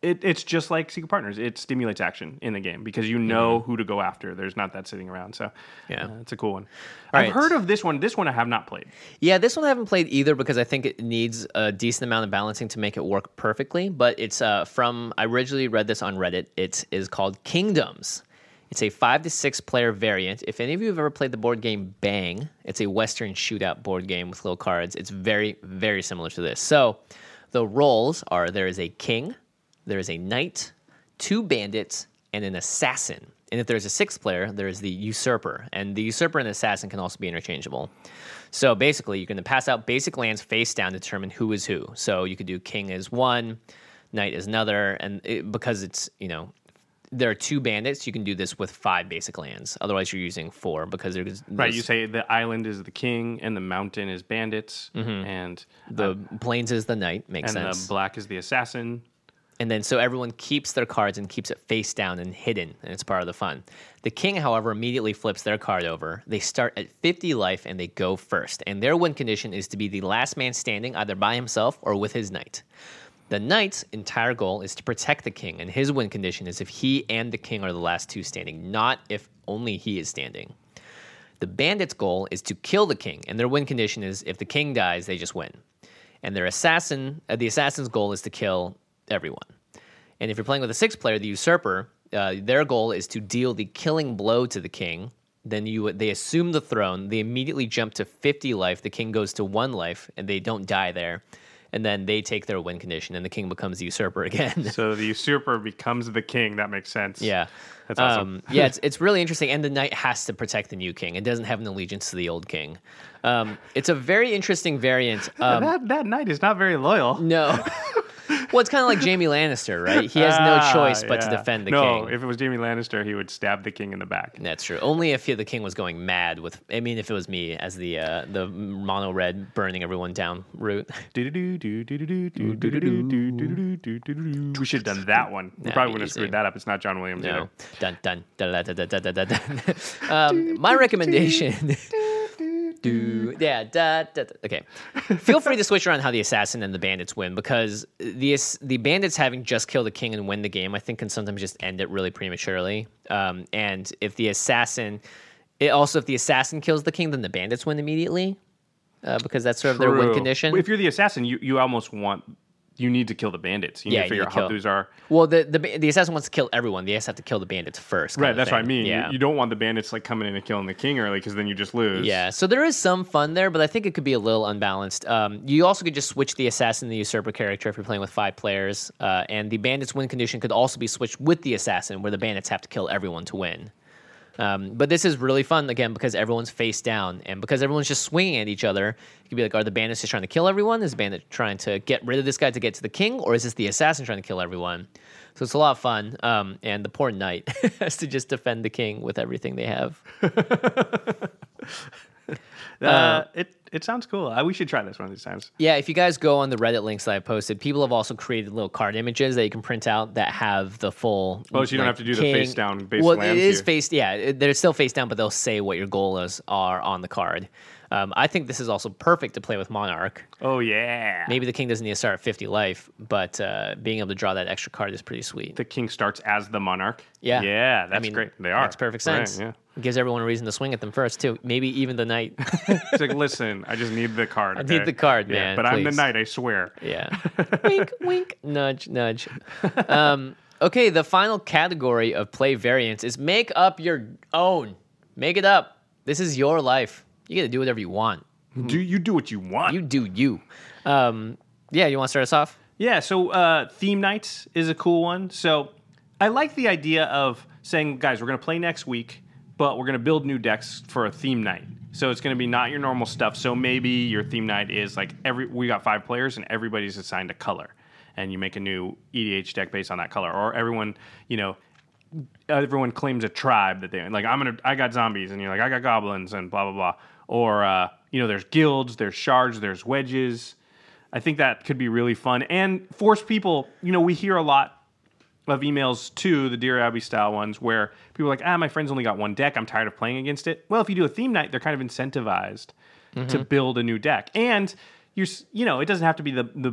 it's just like Secret Partners. It stimulates action in the game because you know who to go after. There's not that sitting around. So it's a cool one. I've heard of this one. This one I have not played. Yeah, this one I haven't played either because I think it needs a decent amount of balancing to make it work perfectly. But it's I originally read this on Reddit. It is called Kingdoms. It's a 5 to 6 player variant. If any of you have ever played the board game Bang, it's a Western shootout board game with little cards. It's very, very similar to this. So the roles are there is a king, there is a knight, 2 bandits, and an assassin. And if there's a 6th player, there is the usurper. And the usurper and the assassin can also be interchangeable. So basically, you're going to pass out basic lands face down to determine who is who. So you could do king as one, knight as another, and because it's, there are 2 bandits, you can do this with 5 basic lands. Otherwise, you're using 4 because there's... Right, you say the island is the king and the mountain is bandits, and... The plains is the knight, makes sense. And the black is the assassin. And then so everyone keeps their cards and keeps it face down and hidden, and it's part of the fun. The king, however, immediately flips their card over. They start at 50 life, and they go first. And their win condition is to be the last man standing, either by himself or with his knight. The knight's entire goal is to protect the king, and his win condition is if he and the king are the last 2 standing, not if only he is standing. The bandit's goal is to kill the king, and their win condition is if the king dies, they just win. And their the assassin's goal is to kill everyone. And if you're playing with a 6th player, the usurper, their goal is to deal the killing blow to the king. Then they assume the throne. They immediately jump to 50 life. The king goes to 1 life, and they don't die there. And then they take their win condition, and the king becomes the usurper again. So the usurper becomes the king. That makes sense. Yeah. That's awesome. It's really interesting. And the knight has to protect the new king. It doesn't have an allegiance to the old king. It's a very interesting variant. That knight is not very loyal. No. Well, it's kind of like Jaime Lannister, right? He has no choice but to defend the king. No, if it was Jaime Lannister, he would stab the king in the back. That's true. Only if the king was going mad with... I mean, if it was me as the mono red burning everyone down route. We should have done that one. We probably wouldn't have screwed that up. It's not John Williams either. Dun, dun, dun, dun, dun, dun, dun, dun. My recommendation... Okay. Feel free to switch around how the assassin and the bandits win, because the bandits having just killed the king and win the game, I think, can sometimes just end it really prematurely. And if the assassin kills the king, then the bandits win immediately, because that's sort of their win condition. If you're the assassin, you almost you need to kill the bandits. You need to figure out how those are. Well, the assassin wants to kill everyone. They just have to kill the bandits first. Right, that's what I mean. Yeah. You don't want the bandits coming in and killing the king early, because then you just lose. Yeah, so there is some fun there, but I think it could be a little unbalanced. You also could just switch the assassin and the usurper character if you're playing with 5 players. And the bandits win condition could also be switched with the assassin, where the bandits have to kill everyone to win. But this is really fun, again, because everyone's face down, and because everyone's just swinging at each other. You could be like, are the bandits just trying to kill everyone? Is the bandit trying to get rid of this guy to get to the king? Or is this the assassin trying to kill everyone? So it's a lot of fun. And the poor knight has to just defend the king with everything they have. It sounds cool. We should try this one of these times. Yeah, if you guys go on the Reddit links that I posted, people have also created little card images that you can print out that have the full... Oh, so you don't have to do the face down base Well, lands it is here. face... Yeah, they're still face down, but they'll say what your goals are on the card. I think this is also perfect to play with Monarch. Oh, yeah. Maybe the king doesn't need to start at 50 life, but being able to draw that extra card is pretty sweet. The king starts as the monarch? Yeah. Yeah, that's great. They are. Makes perfect sense. Right, yeah. It gives everyone a reason to swing at them first, too. Maybe even the knight. It's like, listen, I just need the card. I need the card, man. Yeah, but please. I'm the knight, I swear. Yeah. Wink, wink, nudge, nudge. Okay, the final category of play variants is make up your own. Make it up. This is your life. You get to do whatever you want. You do what you want. You do you. Yeah, you want to start us off? Yeah, so theme nights is a cool one. So I like the idea of saying, guys, we're going to play next week, but we're going to build new decks for a theme night. So it's going to be not your normal stuff. So maybe your theme night is like we got 5 players and everybody's assigned a color. And you make a new EDH deck based on that color. Or everyone claims a tribe that they like. I got zombies, and you're like, I got goblins, and blah blah blah. Or there's guilds, there's shards, there's wedges. I think that could be really fun and force people. We hear a lot of emails to the Dear Abby style ones where people are like, my friend's only got one deck. I'm tired of playing against it. Well, if you do a theme night, they're kind of incentivized to build a new deck, and it doesn't have to be the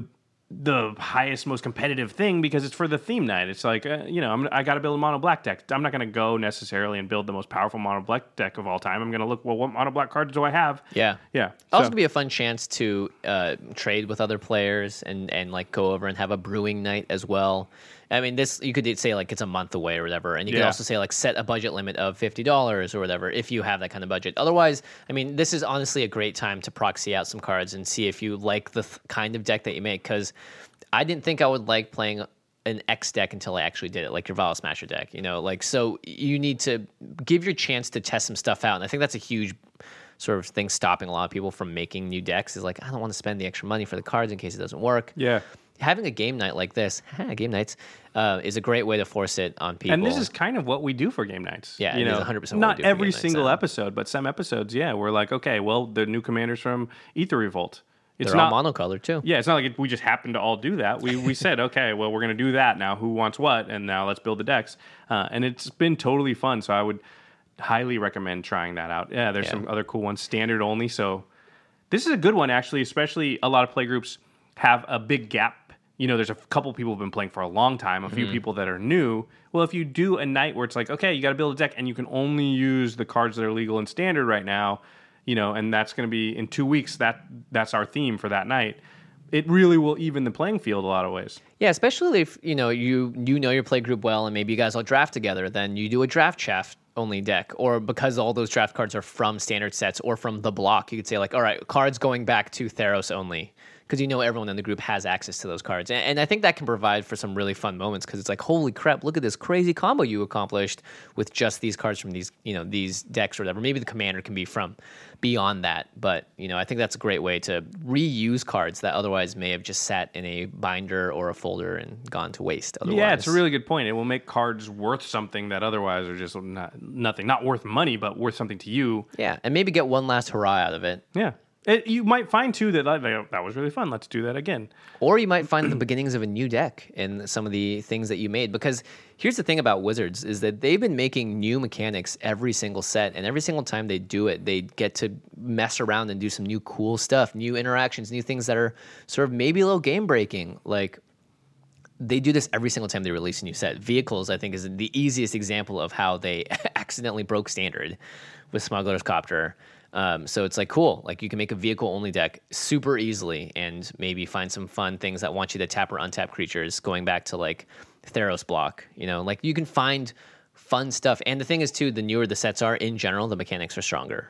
the highest, most competitive thing because it's for the theme night. It's like, I got to build a mono black deck. I'm not going to go necessarily and build the most powerful mono black deck of all time. I'm going to look, well, what mono black cards do I have? Yeah. Yeah. Also, could be a fun chance to trade with other players and like go over and have a brewing night as well. I mean, this you could say like it's a month away or whatever, and you could also say like set a budget limit of $50 or whatever if you have that kind of budget. Otherwise, I mean, this is honestly a great time to proxy out some cards and see if you like the kind of deck that you make. Because I didn't think I would like playing an X deck until I actually did it, like your Vial Smasher deck. So you need to give your chance to test some stuff out, and I think that's a huge sort of thing stopping a lot of people from making new decks. Is like, I don't want to spend the extra money for the cards in case it doesn't work. Yeah. Having a game night like this, game nights, is a great way to force it on people. And this is kind of what we do for game nights. Yeah, it is 100% what we not do for every game nights, single yeah. episode, but some episodes, we're like, okay, well, the new commanders from Aether Revolt. They're all monocolored too. Yeah, it's not like we just happened to all do that. We said, okay, well, we're going to do that now. Who wants what? And now let's build the decks. And it's been totally fun. So I would highly recommend trying that out. Yeah, there's some other cool ones, standard only. So this is a good one, actually, especially a lot of play groups have a big gap. There's a couple people who've been playing for a long time, a few people that are new. Well, if you do a night where it's like, okay, you got to build a deck and you can only use the cards that are legal in standard right now, and that's going to be in 2 weeks, that's our theme for that night. It really will even the playing field a lot of ways. Yeah, especially if you know your play group well, and maybe you guys all draft together. Then you do a draft chaff only deck, or because all those draft cards are from standard sets or from the block, you could say like, all right, cards going back to Theros only, because everyone in the group has access to those cards. And I think that can provide for some really fun moments, because it's like, holy crap, look at this crazy combo you accomplished with just these cards from these decks or whatever. Maybe the commander can be from beyond that, but I think that's a great way to reuse cards that otherwise may have just sat in a binder or a folder and gone to waste otherwise. Yeah, it's a really good point. It will make cards worth something that otherwise are just nothing, not worth money, but worth something to you. Yeah, and maybe get one last hurrah out of it. Yeah. You might find, too, that that was really fun. Let's do that again. Or you might find the beginnings of a new deck in some of the things that you made. Because here's the thing about Wizards is that they've been making new mechanics every single set. And every single time they do it, they get to mess around and do some new cool stuff, new interactions, new things that are sort of maybe a little game-breaking. Like, they do this every single time they release a new set. Vehicles, I think, is the easiest example of how they accidentally broke standard with Smuggler's Copter. So it's like, cool, like you can make a vehicle only deck super easily and maybe find some fun things that want you to tap or untap creatures, going back to like Theros block, like you can find fun stuff. And the thing is too, the newer the sets are in general, the mechanics are stronger.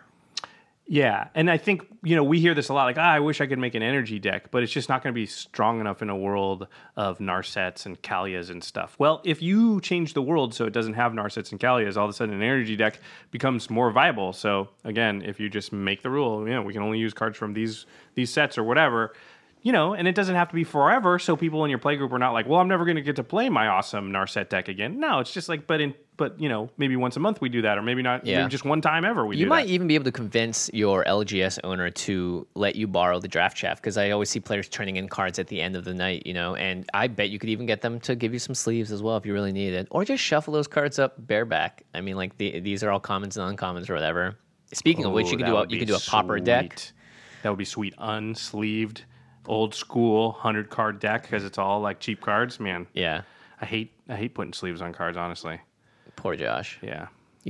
Yeah, and I think, we hear this a lot, like, I wish I could make an energy deck, but it's just not going to be strong enough in a world of Narsets and Kalias and stuff. Well, if you change the world so it doesn't have Narsets and Kalias, all of a sudden an energy deck becomes more viable. So, again, if you just make the rule, we can only use cards from these sets or whatever, and it doesn't have to be forever, so people in your playgroup are not like, well, I'm never going to get to play my awesome Narset deck again. No, it's just like, but maybe once a month we do that, or maybe not, maybe just one time ever we do that. You might even be able to convince your LGS owner to let you borrow the draft chaff, because I always see players turning in cards at the end of the night, and I bet you could even get them to give you some sleeves as well if you really need it, or just shuffle those cards up bareback. I mean, like these are all commons and uncommons or whatever. Speaking of which, you could do a popper deck. That would be sweet, unsleeved. Old school 100 card deck, because it's all like cheap cards, man. Yeah, I hate putting sleeves on cards, honestly. Poor Josh. Yeah.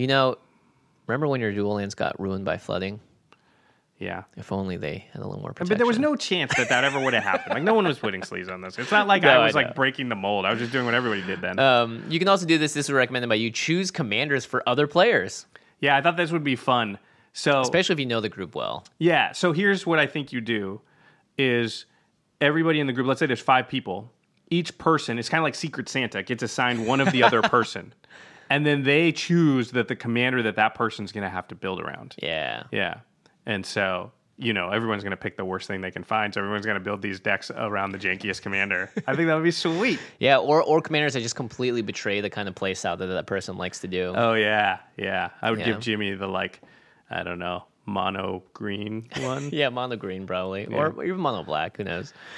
Remember when your dual lands got ruined by flooding? Yeah. If only they had a little more protection. But there was no chance that ever would have happened. Like, no one was putting sleeves on this. It's not like I was like breaking the mold. I was just doing what everybody did then. You can also do this. This was recommended by you. Choose commanders for other players. Yeah, I thought this would be fun. So, especially if you know the group well. Yeah. So here's what I think you do. Is everybody in the group, let's say there's 5 people, each person, it's kind of like Secret Santa, gets assigned one of the other person. And then they choose that the commander that person's going to have to build around. Yeah. Yeah. And so, everyone's going to pick the worst thing they can find. So everyone's going to build these decks around the jankiest commander. I think that would be sweet. Yeah. Or commanders that just completely betray the kind of play style that person likes to do. Oh, yeah. Yeah. I would give Jimmy the, I don't know, mono green one. Yeah, mono green probably, or even mono black. Who knows?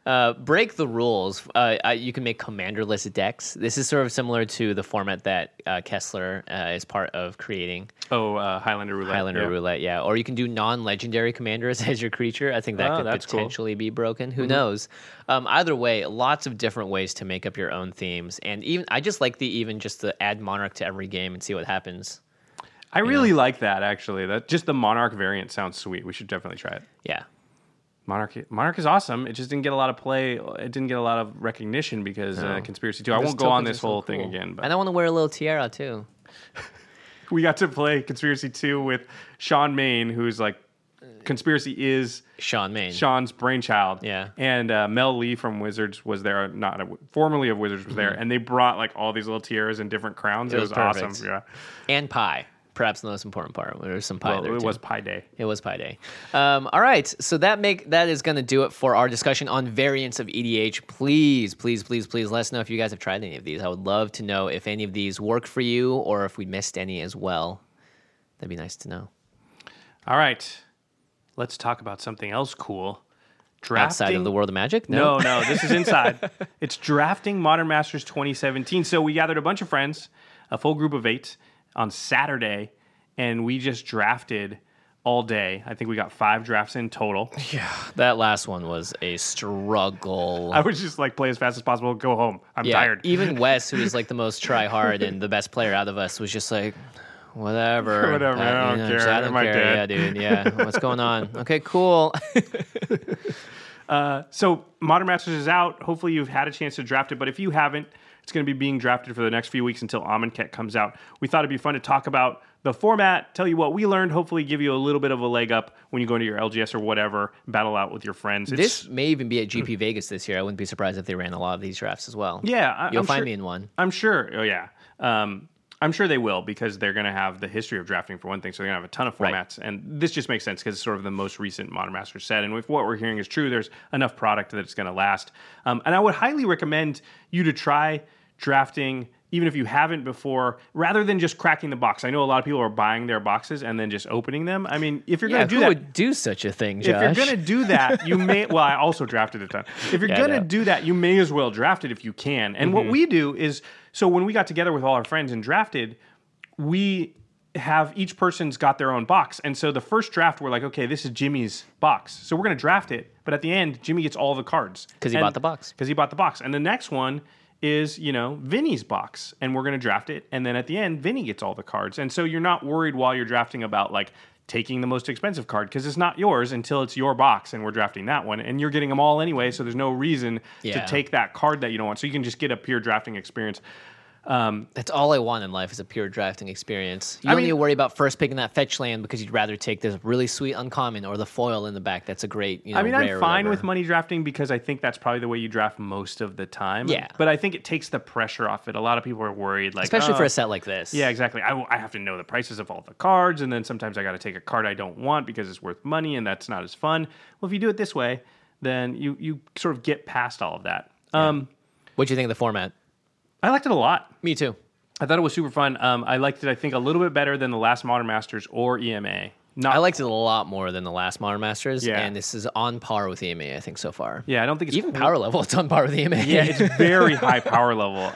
Break the rules. You can make commanderless decks. This is sort of similar to the format that Kessler is part of creating. Oh, Highlander Roulette. Yeah. Or you can do non-legendary commanders as your creature. I think that could potentially be broken. Who knows? Either way, lots of different ways to make up your own themes. And even I just like just to add Monarch to every game and see what happens. I really like that, actually. That just the Monarch variant sounds sweet. We should definitely try it. Yeah. Monarch is awesome. It just didn't get a lot of play. It didn't get a lot of recognition because Conspiracy 2. I won't go on this whole thing again. But and I want to wear a little tiara, too. We got to play Conspiracy 2 with Sean Main, who's like, Conspiracy is Sean Main. Sean's brainchild. Yeah. And Mel Lee from Wizards was there, formerly of Wizards was there. And they brought like all these little tiaras and different crowns. It was awesome. Yeah. And pie. Perhaps the most important part. There was some pie there, it too. was Pie Day. It was Pie Day. All right, so that is going to do it for our discussion on variants of EDH. Please let us know if you guys have tried any of these. I would love to know if any of these work for you or if we missed any as well. That'd be nice to know. All right, let's talk about something else cool. Drafting. Outside of the world of Magic? No, this is inside. It's drafting Modern Masters 2017. So we gathered a bunch of friends, a full group of 8, on Saturday, and we just drafted all day. I think we got 5 drafts in total. Yeah, that last one was a struggle. I was just like, play as fast as possible, go home. I'm tired. Even Wes, who is like the most try-hard and the best player out of us, was just like, whatever. Whatever, I don't care. I don't care. Yeah, dude, yeah. What's going on? Okay, cool. So Modern Masters is out. Hopefully you've had a chance to draft it, but if you haven't, it's going to be being drafted for the next few weeks until Amonkhet comes out. We thought it'd be fun to talk about the format, tell you what we learned, hopefully give you a little bit of a leg up when you go into your LGS or whatever, battle out with your friends. This may even be at GP Vegas this year. I wouldn't be surprised if they ran a lot of these drafts as well. Yeah. You'll find me in one. I'm sure. Oh, yeah. I'm sure they will because they're going to have the history of drafting for one thing, so they're going to have a ton of formats. Right. And this just makes sense because it's sort of the most recent Modern Masters set. And if what we're hearing is true, there's enough product that it's going to last. And I would highly recommend you to try drafting, even if you haven't before, rather than just cracking the box. I know a lot of people are buying their boxes and then just opening them. I mean, if you're going to do that, who would do such a thing, Josh? If you're going to do that, you may. Well, I also drafted a ton. If you're going to do that, you may as well draft it if you can. And what we do is, so when we got together with all our friends and drafted, we have each person's got their own box. And so the first draft, we're like, okay, this is Jimmy's box. So we're going to draft it. But at the end, Jimmy gets all the cards. Because he bought the box. Because he bought the box. And the next one is, Vinny's box. And we're going to draft it. And then at the end, Vinny gets all the cards. And so you're not worried while you're drafting about, like, taking the most expensive card. Because it's not yours until it's your box. And we're drafting that one. And you're getting them all anyway. So there's no reason to take that card that you don't want. So you can just get a pure drafting experience. That's all I want in life is a pure drafting experience. You don't need to worry about first picking that fetch land because you'd rather take this really sweet uncommon or the foil in the back. That's a great, I'm fine with money drafting because I think that's probably the way you draft most of the time. Yeah. But I think it takes the pressure off it. A lot of people are worried, like, especially for a set like this. Yeah, exactly. I have to know the prices of all the cards, and then sometimes I got to take a card I don't want because it's worth money, and that's not as fun. Well, if you do it this way, then you sort of get past all of that. Yeah. What do you think of the format? I liked it a lot. Me too. I thought it was super fun. I liked it, I think, a little bit better than the last Modern Masters or EMA. I liked it a lot more than the last Modern Masters, and this is on par with EMA, I think, so far. Yeah, I don't think it's... Even power level, it's on par with EMA. Yeah, it's very high power level.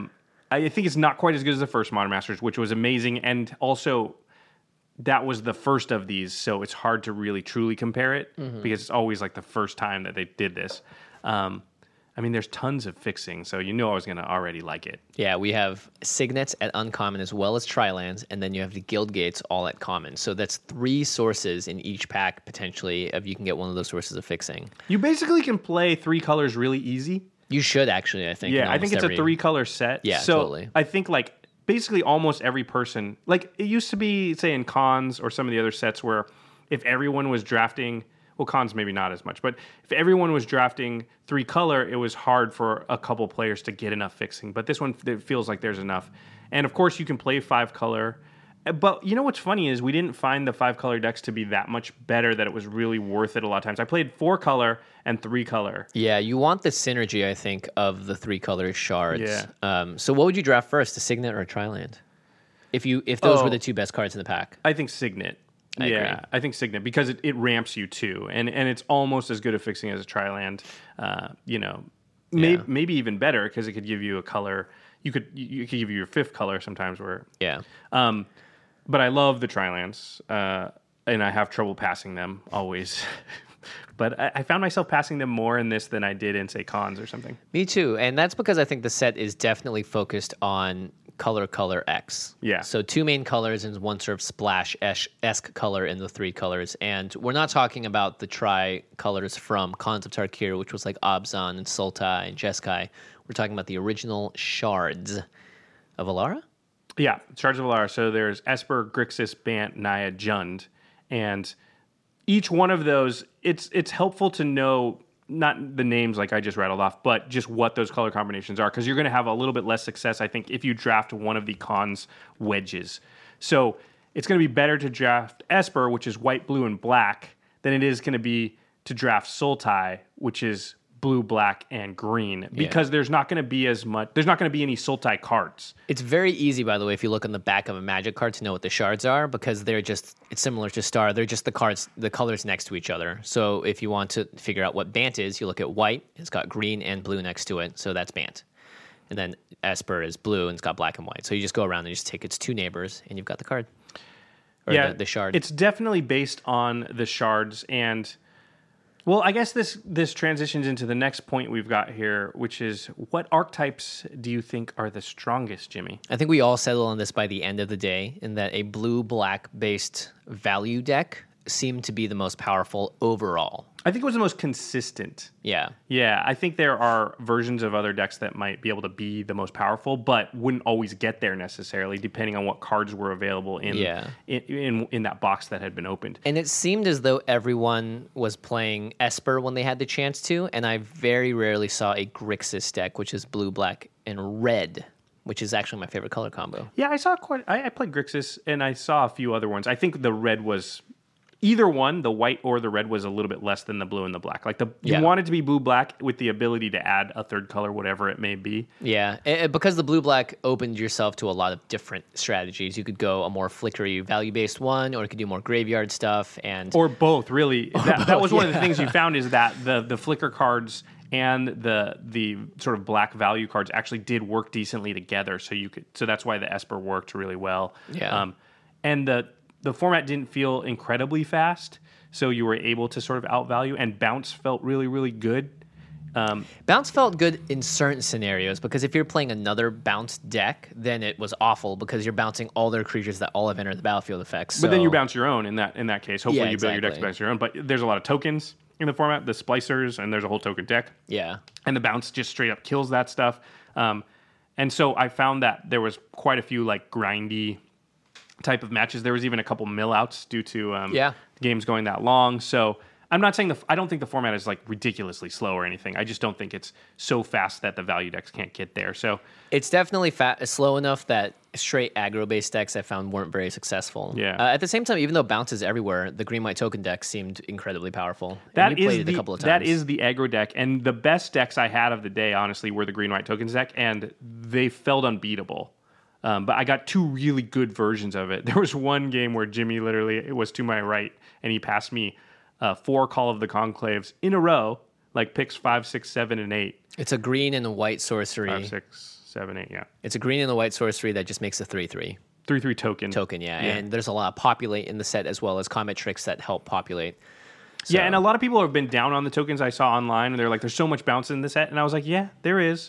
I think it's not quite as good as the first Modern Masters, which was amazing, and also... that was the first of these, so it's hard to really truly compare it because it's always like the first time that they did this. There's tons of fixing, so I was going to already like it. Yeah, we have Signets at uncommon as well as Trilands, and then you have the Guild Gates all at common. So that's 3 sources in each pack, potentially, if you can get one of those sources of fixing. You basically can play 3 colors really easy. You should, actually, I think. Yeah, I think it's a 3-color set. Yeah, so totally. I think, basically almost every person, it used to be, say, in cons or some of the other sets where if everyone was drafting... Well, cons maybe not as much, but if everyone was drafting 3-color, it was hard for a couple players to get enough fixing. But this one, it feels like there's enough. And of course, you can play 5-color. But what's funny is we didn't find the 5-color decks to be that much better that it was really worth it a lot of times. I played 4-color and 3-color. Yeah, you want the synergy, I think, of the 3-color shards. Yeah. So what would you draft first, a Signet or a Triland? If those were the 2 best cards in the pack? I think Signet. I agree. I think Signet, because it ramps you too, and it's almost as good at fixing as a Tri-Land. Maybe even better, because it could give you a color. You could give you your fifth color sometimes. Yeah. But I love the Tri-Lands, and I have trouble passing them always. But I found myself passing them more in this than I did in, say, Cons or something. Me too. And that's because I think the set is definitely focused on color X. Yeah. So 2 main colors and 1 sort of splash-esque color in the 3 colors. And we're not talking about the tri-colors from Khans of Tarkir, which was like Abzan and Sultai and Jeskai. We're talking about the original shards of Alara? Yeah, Shards of Alara. So there's Esper, Grixis, Bant, Naya, Jund. And each one of those, it's helpful to know not the names like I just rattled off, but just what those color combinations are, because you're going to have a little bit less success, I think, if you draft one of the Khans wedges. So it's going to be better to draft Esper, which is white, blue, and black, than it is going to be to draft Sultai, which is blue, black, and green, because there's not going to be any Sultai cards. It's very easy, by the way, if you look on the back of a Magic card to know what the shards are, because it's similar to Star. They're just the colors next to each other. So if you want to figure out what Bant is, you look at white, it's got green and blue next to it, so that's Bant. And then Esper is blue and it's got black and white. So you just go around and you just take its 2 neighbors and you've got the card. Or the shard. It's definitely based on the shards, and well, I guess this transitions into the next point we've got here, which is, what archetypes do you think are the strongest, Jimmy? I think we all settle on this by the end of the day, in that a blue-black based value deck seemed to be the most powerful overall. I think it was the most consistent. Yeah. Yeah, I think there are versions of other decks that might be able to be the most powerful, but wouldn't always get there necessarily, depending on what cards were available in that box that had been opened. And it seemed as though everyone was playing Esper when they had the chance to, and I very rarely saw a Grixis deck, which is blue, black, and red, which is actually my favorite color combo. Yeah, I played Grixis, and I saw a few other ones. I think the red was... Either one, the white or the red, was a little bit less than the blue and the black. Like you want it to be blue-black with the ability to add a third color, whatever it may be. Yeah, because the blue-black opened yourself to a lot of different strategies. You could go a more flickery value-based one, or you could do more graveyard stuff. Or both, really. That was one of the things you found, is that the flicker cards and the sort of black value cards actually did work decently together. So that's why the Esper worked really well. Yeah. And the format didn't feel incredibly fast, so you were able to sort of outvalue, and bounce felt really, really good. Bounce felt good in certain scenarios, because if you're playing another bounce deck, then it was awful, because you're bouncing all their creatures that all have entered the battlefield effects. But then you bounce your own in that case. Hopefully you build your deck to bounce your own. But there's a lot of tokens in the format, the splicers, and there's a whole token deck. Yeah. And the bounce just straight up kills that stuff. And so I found that there was quite a few like grindy type of matches. There was even a couple mill outs due to games going that long. So I'm not saying I don't think the format is like ridiculously slow or anything. I just don't think it's so fast that the value decks can't get there. So it's definitely slow enough that straight aggro based decks I found weren't very successful. Yeah. At the same time, even though bounce is everywhere, the green white token deck seemed incredibly powerful. That is played it a couple of times. That is the aggro deck, and the best decks I had of the day, honestly, were the green white tokens deck, and they felt unbeatable. But I got 2 really good versions of it. There was one game where Jimmy literally was to my right, and he passed me 4 Call of the Conclaves in a row, like picks 5, 6, 7, and 8. It's a green and a white sorcery. 5, 6, 7, 8, yeah. It's a green and a white sorcery that just makes a 3/3. 3/3 token. Token, yeah. And there's a lot of populate in the set, as well as Comet tricks that help populate. So. Yeah, and a lot of people have been down on the tokens I saw online, and they're like, there's so much bounce in the set. And I was like, yeah, there is.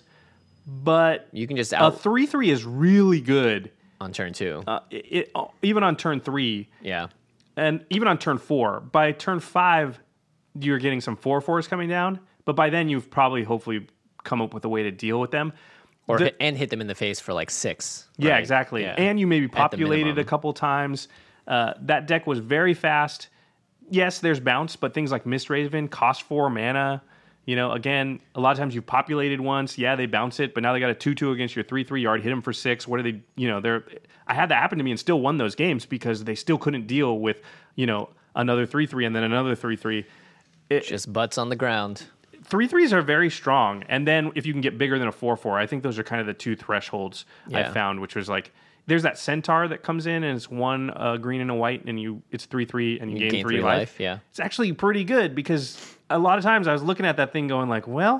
But you can just a 3/3 is really good on turn 2. Even on turn 3. Yeah. And even on turn 4. By turn 5, you're getting some 4/4s coming down. But by then, you've probably hopefully come up with a way to deal with them. Hit them in the face for like 6. Yeah, right? exactly. Yeah. And you maybe populated a couple times. That deck was very fast. Yes, there's bounce, but things like Mistraven cost 4 mana. You know, again, a lot of times you've populated once. Yeah, they bounce it, but now they got a 2/2 against your 3/3 yard. Hit them for 6. What are they? You know, I had that happen to me and still won those games because they still couldn't deal with, you know, another 3/3 and then another 3/3. Just butts on the ground. 3/3s are very strong. And then if you can get bigger than a 4/4, I think those are kind of the two thresholds I found, which was like, there's that centaur that comes in and it's one green and a white, and it's 3/3 and you gain 3 life. Yeah. It's actually pretty good because a lot of times I was looking at that thing going like, well,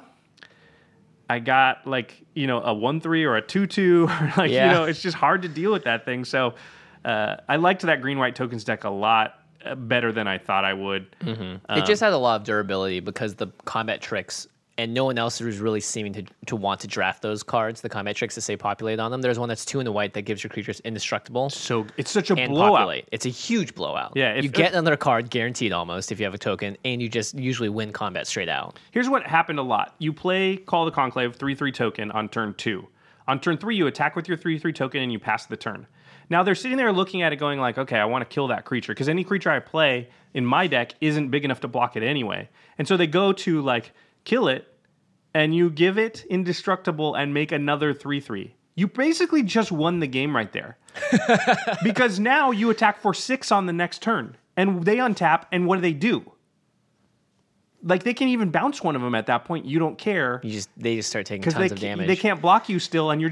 I got like, a 1/3 or a 2/2 or like, it's just hard to deal with that thing. So I liked that green-white tokens deck a lot better than I thought I would. It just had a lot of durability because the combat tricks, and no one else was really seeming to want to draft those cards, the combat tricks, to stay populated on them. There's one that's 2 and a white that gives your creatures indestructible. So it's such a and blowout. Populate. It's a huge blowout. Yeah, you get another card guaranteed almost if you have a token, and you just usually win combat straight out. Here's what happened a lot. You play Call of the Conclave 3/3 token on turn 2. On turn 3, you attack with your 3/3 token and you pass the turn. Now they're sitting there looking at it going like, okay, I want to kill that creature because any creature I play in my deck isn't big enough to block it anyway. And so they go to like kill it, and you give it indestructible and make another 3/3. You basically just won the game right there. Because now you attack for 6 on the next turn. And they untap, and what do? Like, they can even bounce one of them at that point. You don't care. They just start taking tons of damage. They can't block you still, and you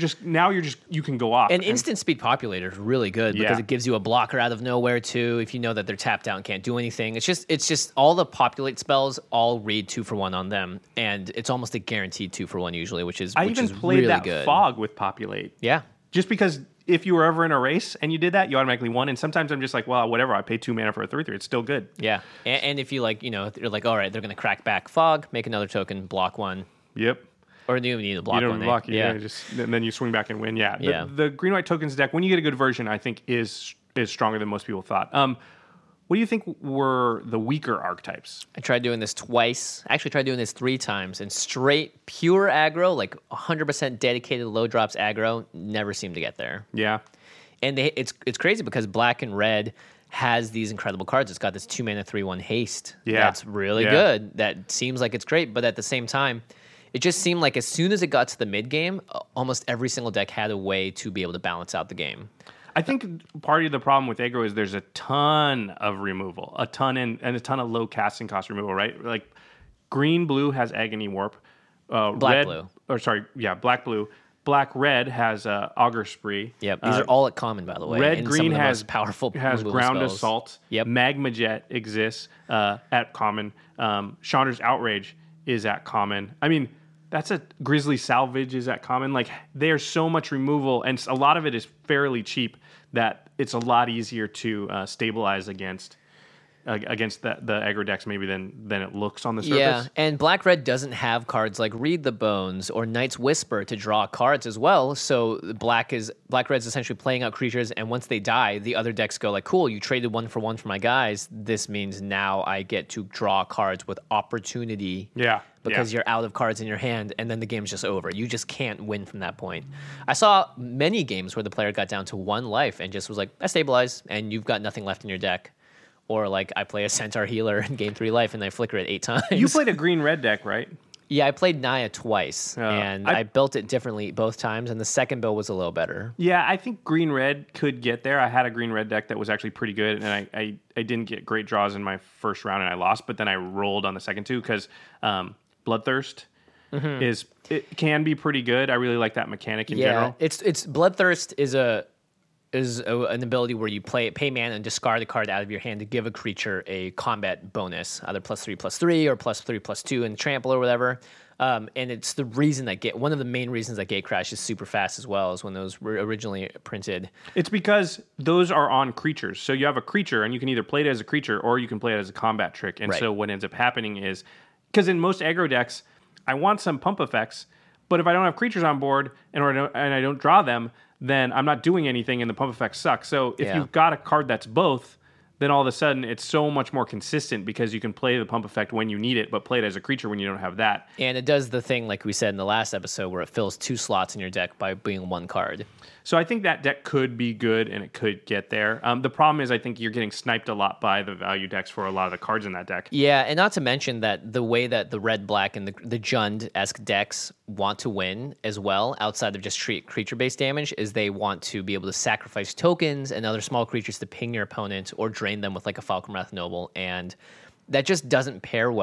can go off. And instant speed populator is really good because it gives you a blocker out of nowhere too. If you know that they're tapped out and can't do anything, it's just all the populate spells all read 2-for-1 on them, and it's almost a guaranteed 2-for-1 usually, which is I even played really that good. fog with populate. Yeah, just because if you were ever in a race and you did that, you automatically won. And sometimes I'm just like, well, whatever. I pay 2 mana for a 3/3. It's still good. Yeah, and if you you're like, all right, they're going to crack back fog, make another token, block one. Yep. Or do you even need to block you one? Don't block it. Yeah. And then you swing back and win. Yeah. The green-white tokens deck, when you get a good version, I think is stronger than most people thought. What do you think were the weaker archetypes? I tried doing this twice. I actually tried doing this 3 times. And straight, pure aggro, like 100% dedicated low drops aggro, never seemed to get there. Yeah. And it's crazy because black and red has these incredible cards. It's got this 2 mana 3/1 haste. Yeah. That's really good. That seems like it's great. But at the same time, it just seemed like as soon as it got to the mid game, almost every single deck had a way to be able to balance out the game. I think part of the problem with aggro is there's a ton of removal, a ton and a ton of low casting cost removal, right? Like green blue has Agony Warp, black blue. Black blue. Black red has Augur Spree. Yep, these are all at common, by the way. Red green has powerful has Ground spells. Assault. Yep, Magma Jet exists at common. Chandra's Outrage is at common. I mean, that's a Grizzly Salvage is at common. Like, there's so much removal, and a lot of it is fairly cheap that it's a lot easier to stabilize against the aggro decks maybe than it looks on the surface. Yeah, and black-red doesn't have cards like Read the Bones or Night's Whisper to draw cards as well, so black-red's essentially playing out creatures, and once they die, the other decks go like, cool, you traded 1-for-1 for my guys, this means now I get to draw cards with opportunity. Yeah. Because you're out of cards in your hand, and then the game's just over. You just can't win from that point. I saw many games where the player got down to 1 life and just was like, I stabilize, and you've got nothing left in your deck. Or like I play a Centaur Healer and gain 3 life, and I flicker it 8 times. You played a green-red deck, right? Yeah, I played Naya twice, and I built it differently both times, and the second build was a little better. Yeah, I think green-red could get there. I had a green-red deck that was actually pretty good, and I didn't get great draws in my first round, and I lost, but then I rolled on the second 2 because Bloodthirst it can be pretty good. I really like that mechanic in general. It's Bloodthirst is an ability where you pay mana and discard a card out of your hand to give a creature a combat bonus, either +3/+3 or +3/+2 in trample or whatever. And it's the reason that one of the main reasons that Gatecrash is super fast as well is when those were originally printed. It's because those are on creatures. So you have a creature, and you can either play it as a creature or you can play it as a combat trick. And so what ends up happening is, because in most aggro decks, I want some pump effects, but if I don't have creatures on board and I don't draw them, then I'm not doing anything and the pump effects suck. So if you've got a card that's both, then all of a sudden it's so much more consistent because you can play the pump effect when you need it, but play it as a creature when you don't have that. And it does the thing like we said in the last episode where it fills 2 slots in your deck by being 1 card. So I think that deck could be good and it could get there. The problem is I think you're getting sniped a lot by the value decks for a lot of the cards in that deck. Yeah, and not to mention that the way that the red, black, and the Jund-esque decks want to win as well, outside of just creature-based damage, is they want to be able to sacrifice tokens and other small creatures to ping your opponent or drain them with like a Falconwrath Noble, and that just doesn't pair well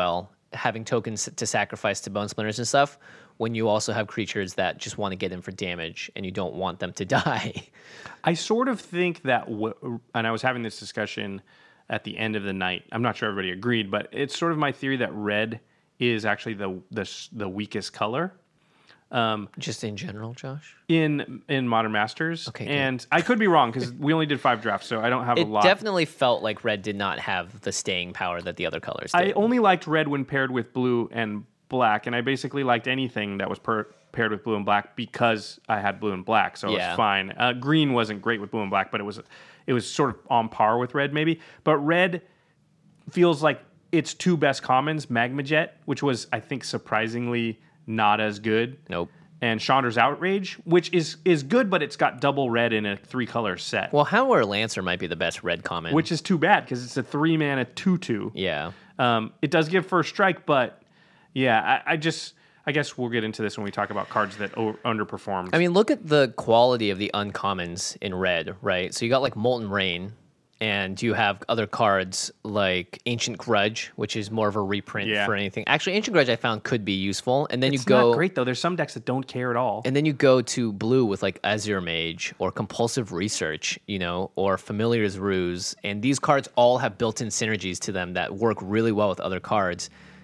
having tokens to sacrifice to Bone Splinters and stuff when you also have creatures that just want to get in for damage and you don't want them to die. I sort of think that, and I was having this discussion at the end of the night. I'm not sure everybody agreed, but it's sort of my theory that red is actually the weakest color. Just in general, Josh? In Modern Masters. Okay, good. And I could be wrong because we only did 5 drafts, so I don't have a lot. It definitely felt like red did not have the staying power that the other colors did. I only liked red when paired with blue and black, and I basically liked anything that was paired with blue and black because I had blue and black, so it was fine. Green wasn't great with blue and black, but it was sort of on par with red maybe. But red feels like its 2 best commons, Magma Jet, which was, I think, surprisingly not as good. Nope. And Chandra's Outrage, which is good, but it's got double red in a 3-color set. Well, Howler Lancer might be the best red common. Which is too bad, because it's a 3-mana 2/2. Yeah. It does give first strike, but yeah, I guess we'll get into this when we talk about cards that underperformed. I mean, look at the quality of the uncommons in red, right? So you got like Molten Rain, and you have other cards like Ancient Grudge, which is more of a reprint for anything. Actually, Ancient Grudge I found could be useful. And then it's not great, though. There's some decks that don't care at all. And then you go to blue with like Azure Mage or Compulsive Research, or Familiar's Ruse. And these cards all have built-in synergies to them that work really well with other cards.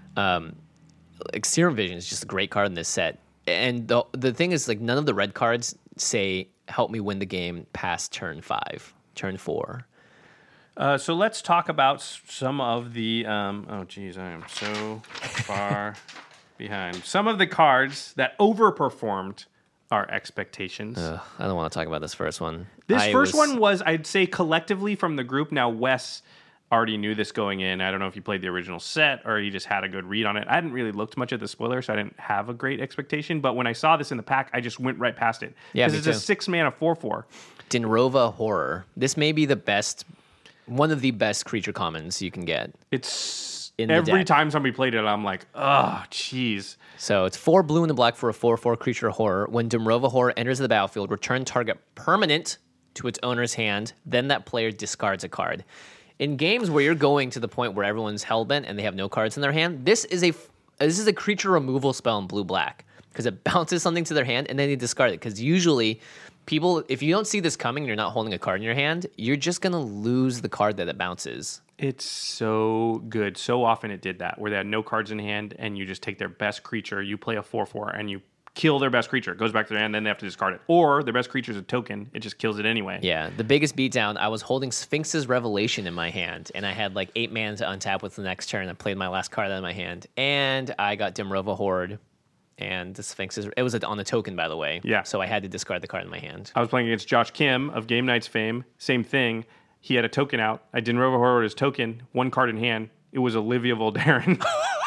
Like Serum Vision is just a great card in this set. And the thing is, like, none of the red cards say, help me win the game past turn 5, turn 4. So let's talk about some of the... oh, geez, I am so far behind. Some of the cards that overperformed our expectations. I don't want to talk about this first one. This first one was, I'd say, collectively from the group. Now, Wes already knew this going in. I don't know if he played the original set or he just had a good read on it. I hadn't really looked much at the spoiler, so I didn't have a great expectation. But when I saw this in the pack, I just went right past it. Yeah, because it's a 6-mana 4/4. Dinrova Horror. This may be one of the best creature commons you can get. It's in the every deck. time somebody played it, I'm like, oh, jeez. So it's 4 blue and a black for a 4/4 creature horror. When Dinrova Horror enters the battlefield, return target permanent to its owner's hand. Then that player discards a card. In games where you're going to the point where everyone's hellbent and they have no cards in their hand, this is a creature removal spell in blue-black because it bounces something to their hand and then they discard it. Because usually, people, if you don't see this coming and you're not holding a card in your hand, you're just going to lose the card that it bounces. It's so good. So often it did that, where they had no cards in hand and you just take their best creature, you play a 4/4, and you kill their best creature. It goes back to their hand, then they have to discard it. Or their best creature is a token. It just kills it anyway. Yeah, the biggest beatdown, I was holding Sphinx's Revelation in my hand, and I had like 8 mana to untap with the next turn. I played my last card out of my hand, and I got Dinrova Horde, and the Sphinx's... It was on the token, by the way. Yeah. So I had to discard the card in my hand. I was playing against Josh Kim of Game Nights fame. Same thing. He had a token out. I Dinrova Horde his token, 1 card in hand. It was Olivia Voldaren.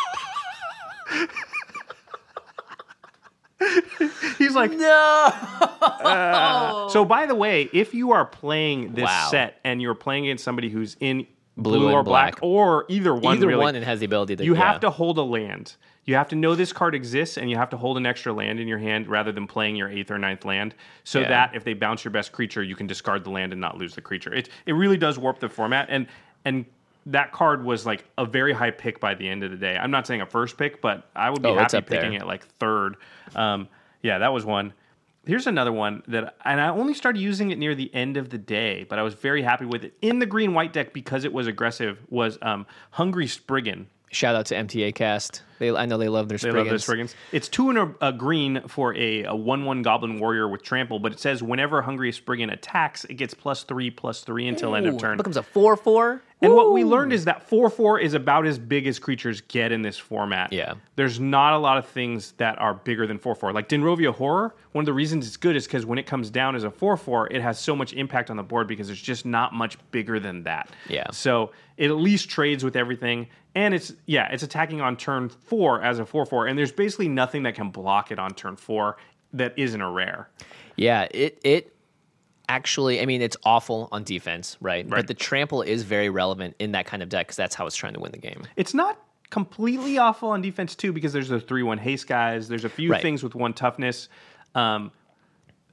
He's like, No! So, by the way, if you are playing this Wow. set and you're playing against somebody who's in Blue blue and or black, black. or either one, Either really, one and has the ability to... you have to hold a land. You have to know this card exists, and you have to hold an extra land in your hand rather than playing your 8th or 9th land, so that if they bounce your best creature, you can discard the land and not lose the creature. It really does warp the format, and that card was like a very high pick by the end of the day. I'm not saying a first pick, but I would be it's happy up there. picking it like 3rd. Yeah, that was one. Here's another one and I only started using it near the end of the day, but I was very happy with it. In the green-white deck, because it was aggressive, was Hungry Spriggan. Shout out to MTA Cast. I know they love their They Spriggans. love the Spriggans. It's 2 and a green for a 1/1 Goblin Warrior with Trample, but it says whenever Hungry Spriggan attacks, it gets +3/+3 until end of turn. It becomes a 4/4. And what we learned is that 4/4 is about as big as creatures get in this format. Yeah. There's not a lot of things that are bigger than 4/4. Like Dinrovia Horror, one of the reasons it's good is because when it comes down as a 4/4, it has so much impact on the board because there's just not much bigger than that. Yeah. So it at least trades with everything. And it's attacking on turn 4 as a 4/4. And there's basically nothing that can block it on turn 4 that isn't a rare. Yeah, it actually, I mean, it's awful on defense, right? But the trample is very relevant in that kind of deck because that's how it's trying to win the game. It's not completely awful on defense, too, because there's the 3/1 haste guys. There's a few things with 1 toughness.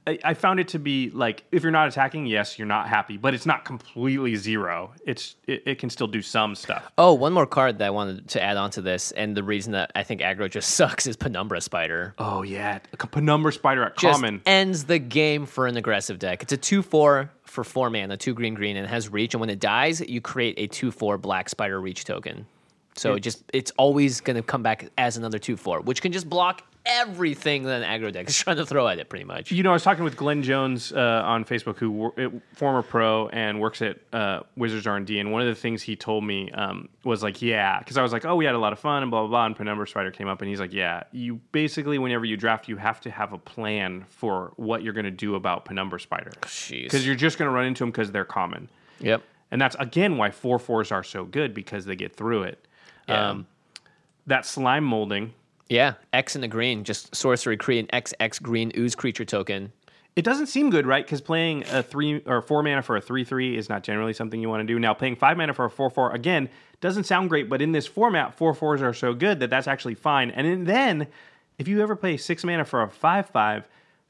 I found it to be like, if you're not attacking, yes, you're not happy, but it's not completely zero. It can still do some stuff. Oh, one more card that I wanted to add on to this, and the reason that I think aggro just sucks is Penumbra Spider. Oh, yeah. A Penumbra Spider at Just common. ends the game for an aggressive deck. It's a 2/4 for 4 mana, 2 green, and it has reach, and when it dies, you create a 2/4 black spider reach token. So it's always going to come back as another 2/4, which can just block everything that an aggro deck is trying to throw at it, pretty much. I was talking with Glenn Jones on Facebook, former pro and works at Wizards R&D, and one of the things he told me was like, yeah, because I was like, oh, we had a lot of fun and blah, blah, blah, and Penumbra Spider came up, and he's like, yeah, you basically, whenever you draft, you have to have a plan for what you're going to do about Penumbra Spider. Because you're just going to run into them because they're common. Yep. And that's, again, why 4/4s are so good, because they get through it. Yeah. That slime molding... Yeah, X in the green, just sorcery, create an XX green ooze creature token. It doesn't seem good, right? Because playing a 3 or 4 mana for a 3/3 is not generally something you want to do. Now, paying 5 mana for a 4/4, again, doesn't sound great, but in this format, 4/4s are so good that that's actually fine. And then, if you ever play 6 mana for a 5/5,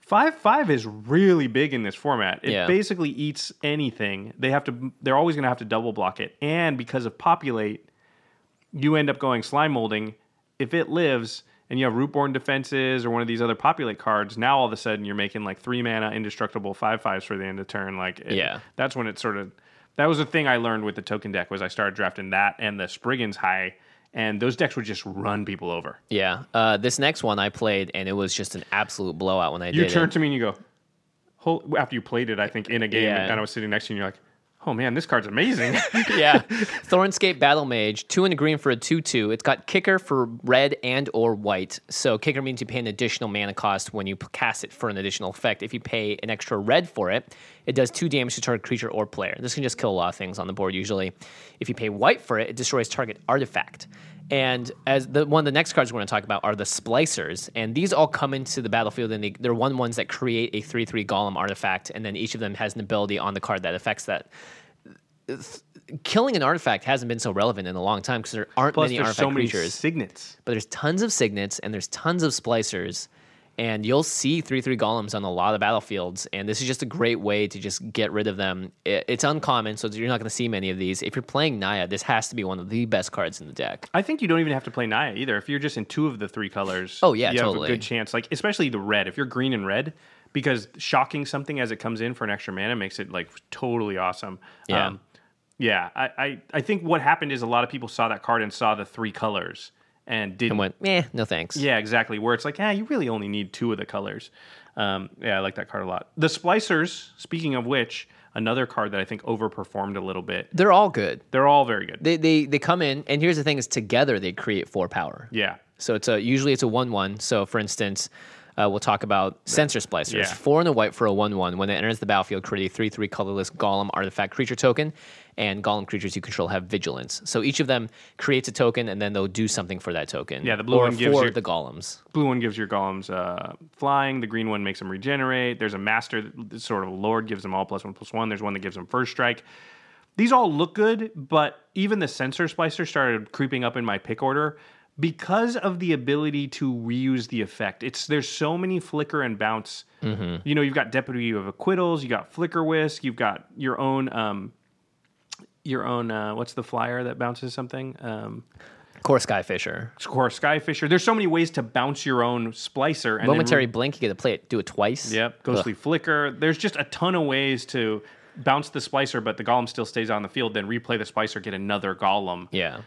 5/5 is really big in this format. It basically eats anything. They're always going to have to double block it. And because of Populate, you end up going slime molding. If it lives and you have Rootborn Defenses or one of these other Populate cards, now all of a sudden you're making like 3 mana indestructible 5/5s for the end of turn. That's when it sort of... That was the thing I learned with the token deck, was I started drafting that and the Spriggans High, and those decks would just run people over. Yeah. This next one I played, and it was just an absolute blowout when I did it. You turned to me and you go... After you played it, I think, in a game, and I was sitting next to you, and you're like, oh man, this card's amazing. Yeah. Thornscape Battle Mage, 2 and a green for a 2/2. It's got kicker for red and or white. So kicker means you pay an additional mana cost when you cast it for an additional effect. If you pay an extra red for it, it does 2 damage to target creature or player. This can just kill a lot of things on the board usually. If you pay white for it, it destroys target artifact. And as one of the next cards we're going to talk about are the Splicers, and these all come into the battlefield, and they're ones that create a 3/3 Golem artifact, and then each of them has an ability on the card that affects that. Killing an artifact hasn't been so relevant in a long time because there aren't many artifact so many creatures. Signets. But there's tons of Signets, and there's tons of Splicers, and you'll see 3/3 Golems on a lot of battlefields, and this is just a great way to just get rid of them. It's uncommon, so you're not going to see many of these. If you're playing Naya, this has to be one of the best cards in the deck. I think you don't even have to play Naya either. If you're just in 2 of the 3 colors, you have a good chance. Like, especially the red. If you're green and red, because shocking something as it comes in for an extra mana makes it like totally awesome. Yeah. I think what happened is a lot of people saw that card and saw the 3 colors and didn't... And went, no thanks. Yeah, exactly. Where it's like, you really only need 2 of the colors. I like that card a lot. The Splicers, speaking of which, another card that I think overperformed a little bit. They're all good. They're all very good. They come in, and here's the thing, is together they create 4 power. Yeah. So usually it's a 1/1. So for instance... we'll talk about Sensor Splicers. Yeah. 4 and a white for a 1/1. When it enters the battlefield, create a 3/3 colorless Golem artifact creature token, and Golem creatures you control have vigilance. So each of them creates a token, and then they'll do something for that token. Yeah, the blue one gives for the Golems. Blue one gives your Golems flying. The green one makes them regenerate. There's a Master, sort of a Lord, gives them all +1/+1. There's one that gives them First Strike. These all look good, but even the Sensor Splicer started creeping up in my pick order because of the ability to reuse the effect. There's so many flicker and bounce. Mm-hmm. You've got Deputy of Acquittals, you got Flicker Whisk, you've got your own what's the flyer that bounces something? Core Skyfisher. Core Skyfisher. There's so many ways to bounce your own Splicer. And Momentary Blink, you get to do it twice. Yep. Ghostly Flicker. There's just a ton of ways to bounce the Splicer, but the Golem still stays on the field. Then replay the Splicer, get another Golem. Yeah.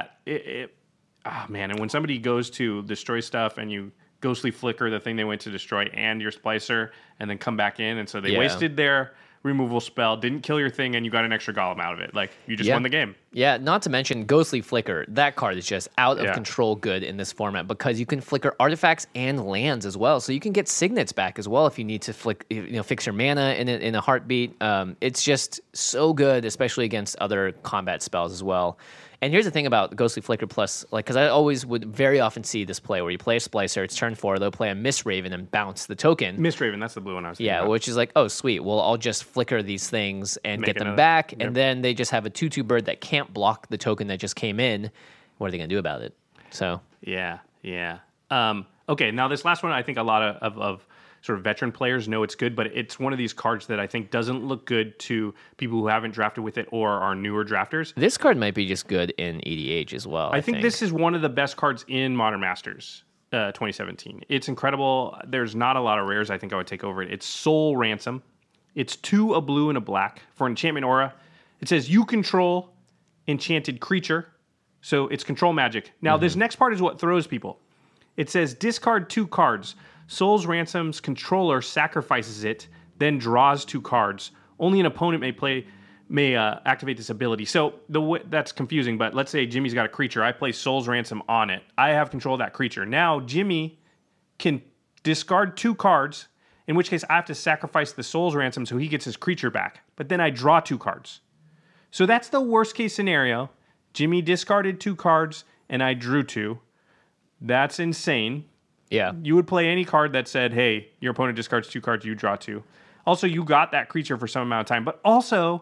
And when somebody goes to destroy stuff and you Ghostly Flicker the thing they went to destroy and your Splicer and then come back in, and so they wasted their removal spell, didn't kill your thing, and you got an extra Golem out of it. Like, you just won the game. Yeah, not to mention Ghostly Flicker. That card is just out of control good in this format because you can flicker artifacts and lands as well. So you can get Signets back as well if you need to fix your mana in a heartbeat. It's just so good, especially against other combat spells as well. And here's the thing about Ghostly Flicker Plus, because I always would very often see this play where you play a Splicer, it's turn 4, they'll play a Mistraven and bounce the token. Mistraven, that's the blue one I was thinking about. Which is like, oh, sweet, well, I'll just flicker these things and get them back, and then they just have a 2/2 bird that can't block the token that just came in. What are they going to do about it? So Yeah. Okay, now this last one, I think a lot of sort of veteran players know it's good, but it's one of these cards that I think doesn't look good to people who haven't drafted with it or are newer drafters. This card might be just good in EDH as well. I think this is one of the best cards in Modern Masters 2017. It's incredible. There's not a lot of rares I think I would take over it. It's Soul Ransom. It's 2 a blue and a black for enchantment aura. It says you control enchanted creature. So it's control magic. Now, this next part is what throws people. It says discard 2 cards. Soul's Ransom's controller sacrifices it, then draws 2 cards. Only an opponent may activate this ability. So that's confusing, but let's say Jimmy's got a creature. I play Soul's Ransom on it. I have control of that creature. Now, Jimmy can discard 2 cards, in which case I have to sacrifice the Soul's Ransom so he gets his creature back. But then I draw 2 cards. So that's the worst case scenario. Jimmy discarded 2 cards, and I drew 2. That's insane. Yeah. You would play any card that said, hey, your opponent discards 2 cards, you draw 2. Also, you got that creature for some amount of time. But also,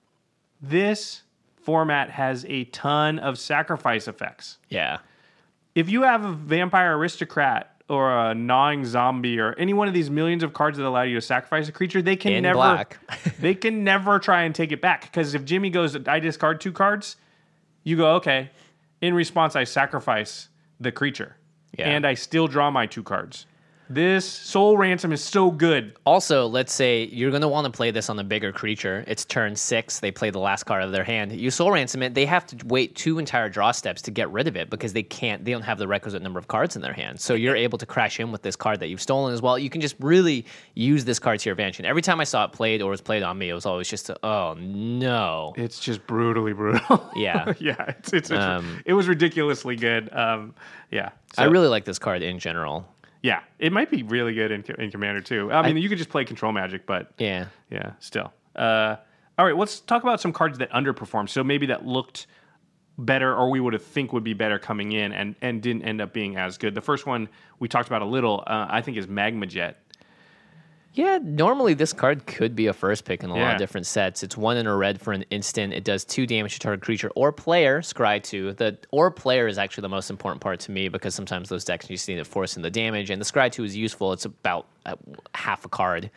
this format has a ton of sacrifice effects. Yeah. If you have a Vampire Aristocrat or a Gnawing Zombie or any one of these millions of cards that allow you to sacrifice a creature, they can they can never try and take it back. Because if Jimmy goes, I discard 2 cards, you go, okay. In response, I sacrifice the creature. Yeah. And I still draw my 2 cards. This Soul Ransom is so good. Also, let's say you're going to want to play this on a bigger creature. It's turn 6. They play the last card of their hand. You Soul Ransom it. They have to wait 2 entire draw steps to get rid of it because they don't have the requisite number of cards in their hand. So you're able to crash in with this card that you've stolen as well. You can just really use this card to your advantage. And every time I saw it played or was played on me, it was always just, oh no. It's just brutally brutal. Yeah. Yeah. It was ridiculously good. Yeah. So, I really like this card in general. Yeah, it might be really good in Commander too. I mean, you could just play control magic, but yeah, still. All right, let's talk about some cards that underperformed. So maybe that looked better, or we would have think would be better coming in, and didn't end up being as good. The first one we talked about a little, I think, is Magma Jet. Yeah, normally this card could be a first pick in a lot of different sets. It's 1 in a red for an instant. It does 2 damage to target creature or player, scry 2. The or player is actually the most important part to me because sometimes those decks you just need to force in the damage, and the scry 2 is useful. It's about half a card.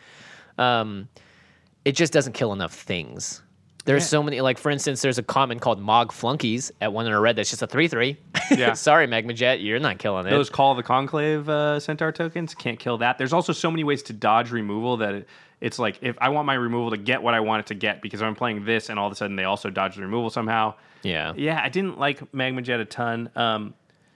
It just doesn't kill enough things. There's so many, like for instance, there's a common called Mog Flunkies at 1 in a red that's just a 3/3. Yeah. Sorry, Magma Jet, you're not killing it. Those Call of the Conclave Centaur tokens can't kill that. There's also so many ways to dodge removal that it's like if I want my removal to get what I want it to get because I'm playing this and all of a sudden they also dodge the removal somehow. Yeah. Yeah, I didn't like Magma Jet a ton.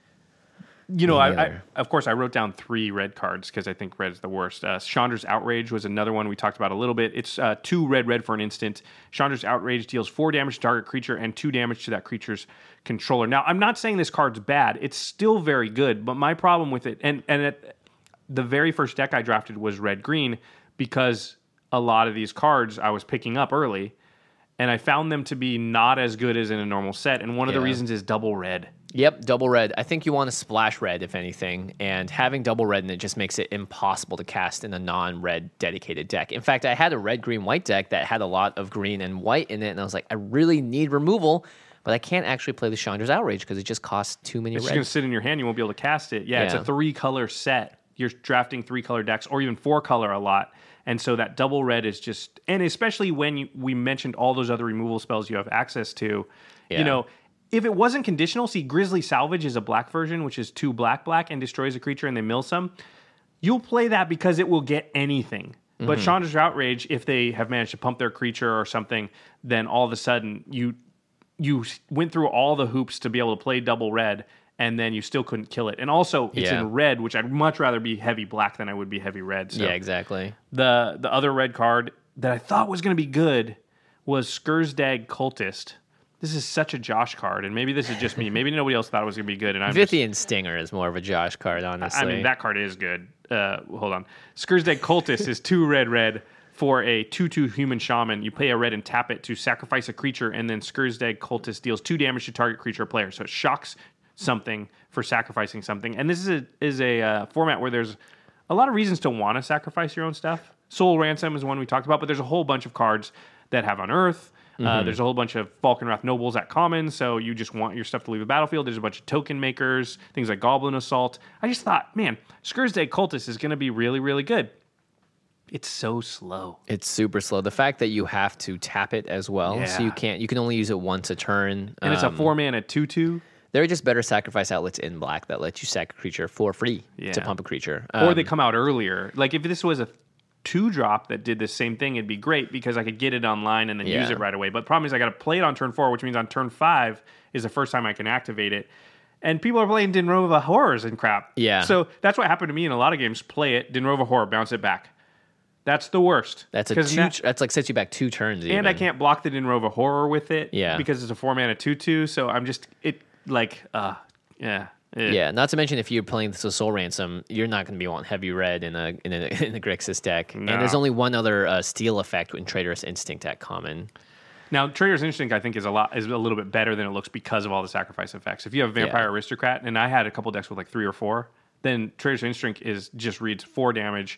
I of course I wrote down 3 red cards because I think red is the worst. Chandra's Outrage was another one we talked about a little bit. It's 2 red for an instant. Chandra's Outrage deals 4 damage to target creature and 2 damage to that creature's controller. Now, I'm not saying this card's bad. It's still very good, but my problem with it, and the very first deck I drafted was red-green because a lot of these cards I was picking up early, and I found them to be not as good as in a normal set, and one of the reasons is double red. Yep, double red. I think you want to splash red, if anything, and having double red in it just makes it impossible to cast in a non-red dedicated deck. In fact, I had a red-green-white deck that had a lot of green and white in it, and I was like, I really need removal, but I can't actually play the Chandra's Outrage because it just costs too many red. It's just going to sit in your hand, you won't be able to cast it. Yeah, it's a 3-color set. You're drafting 3-color decks, or even 4-color a lot. And so that double red is just, and especially when we mentioned all those other removal spells you have access to, if it wasn't conditional, see, Grizzly Salvage is a black version, which is 2 black and destroys a creature and they mill some. You'll play that because it will get anything. Mm-hmm. But Chandra's Outrage, if they have managed to pump their creature or something, then all of a sudden you went through all the hoops to be able to play double red, and then you still couldn't kill it. And also, it's in red, which I'd much rather be heavy black than I would be heavy red. So yeah, exactly. The other red card that I thought was going to be good was Skursdag Cultist. This is such a Josh card, and maybe this is just me. Maybe nobody else thought it was going to be good. And Vythian Stinger is more of a Josh card, honestly. I mean, that card is good. Hold on. Skursdag Cultist is 2 red for a 2/2 human shaman. You pay a red and tap it to sacrifice a creature, and then Skursdag Cultist deals 2 damage to target creature or player. So it shocks something for sacrificing something. And this is a format where there's a lot of reasons to want to sacrifice your own stuff. Soul Ransom is one we talked about, but there's a whole bunch of cards that have Unearth. There's a whole bunch of Falkenrath Nobles at common, so you just want your stuff to leave the battlefield. There's a bunch of token makers, things like Goblin Assault. I just thought, man, Skursdag Cultist is going to be really, really good. It's so slow. It's super slow. The fact that you have to tap it as well, so you can only use it once a turn. And it's a 4-mana 2/2. There are just better sacrifice outlets in black that let you sack a creature for free to pump a creature. Or they come out earlier. Like if this was a 2-drop that did the same thing, it'd be great because I could get it online and then use it right away. But the problem is I got to play it on turn 4, which means on turn 5 is the first time I can activate it. And people are playing Dinrova Horrors and crap. Yeah. So that's what happened to me in a lot of games. Play it, Dinrova Horror, bounce it back. That's the worst. That's that's like sets you back 2 turns. And I can't block the Dinrova Horror with it. Yeah. Because it's a 4-mana 2/2. So I'm just Yeah, not to mention if you're playing this with Soul Ransom, you're not going to be wanting heavy red in a Grixis deck. No. And there's only one other steal effect in Traitorous Instinct at common. Now, Traitorous Instinct, I think, is a little bit better than it looks because of all the sacrifice effects. If you have Vampire Aristocrat, and I had a couple decks with like 3 or 4, then Traitorous Instinct just reads 4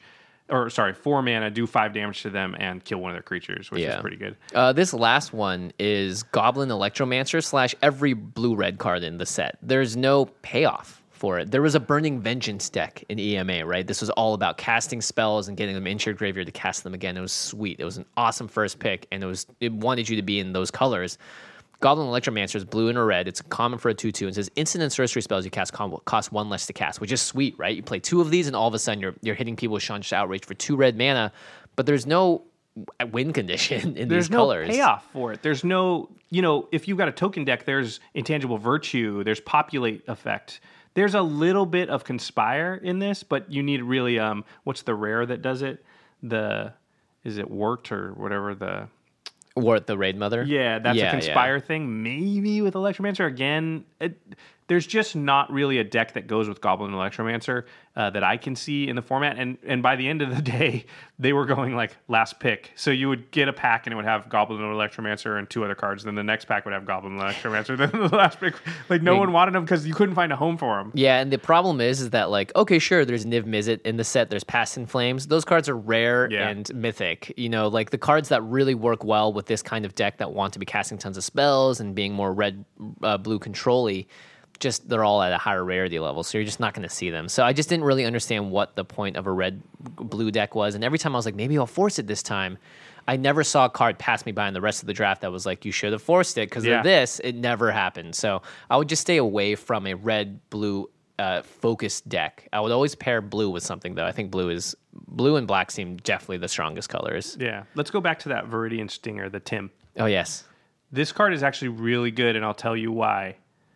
mana, do 5 damage to them, and kill one of their creatures, which is pretty good. This last one is Goblin Electromancer / every blue-red card in the set. There's no payoff for it. There was a Burning Vengeance deck in EMA, right? This was all about casting spells and getting them into your graveyard to cast them again. It was sweet. It was an awesome first pick, and it wanted you to be in those colors. Goblin Electromancer is blue and a red. It's common for a 2/2 and says instant and sorcery spells you cast cost 1 less to cast, which is sweet, right? You play 2 of these and all of a sudden you're hitting people with Shunshed Outrage for 2 red mana, but there's no win condition in these colors. There's no payoff for it. There's no, if you've got a token deck, there's Intangible Virtue, there's Populate effect. There's a little bit of Conspire in this, but you need really, what's the rare that does it? Is it Wart or whatever Wart the Raid Mother? Yeah, that's a Conspire thing. Maybe with Electromancer. Again, there's just not really a deck that goes with Goblin Electromancer that I can see in the format. And by the end of the day, they were going like last pick. So you would get a pack and it would have Goblin Electromancer and 2 other cards. Then the next pack would have Goblin Electromancer. Then the last pick, like no one wanted them because you couldn't find a home for them. Yeah, and the problem is that like, okay, sure, there's Niv Mizzet in the set. There's Past in Flames. Those cards are rare and mythic. Like the cards that really work well with this kind of deck that want to be casting tons of spells and being more red, blue control-y, just they're all at a higher rarity level, so you're just not going to see them. So I just didn't really understand what the point of a red-blue deck was, and every time I was like, maybe I'll force it this time, I never saw a card pass me by in the rest of the draft that was like, you should have forced it, because of this, it never happened. So I would just stay away from a red-blue focused deck. I would always pair blue with something, though. I think blue and black seem definitely the strongest colors. Yeah. Let's go back to that Viridian Stinger, the Tim. Oh, yes. This card is actually really good, and I'll tell you why.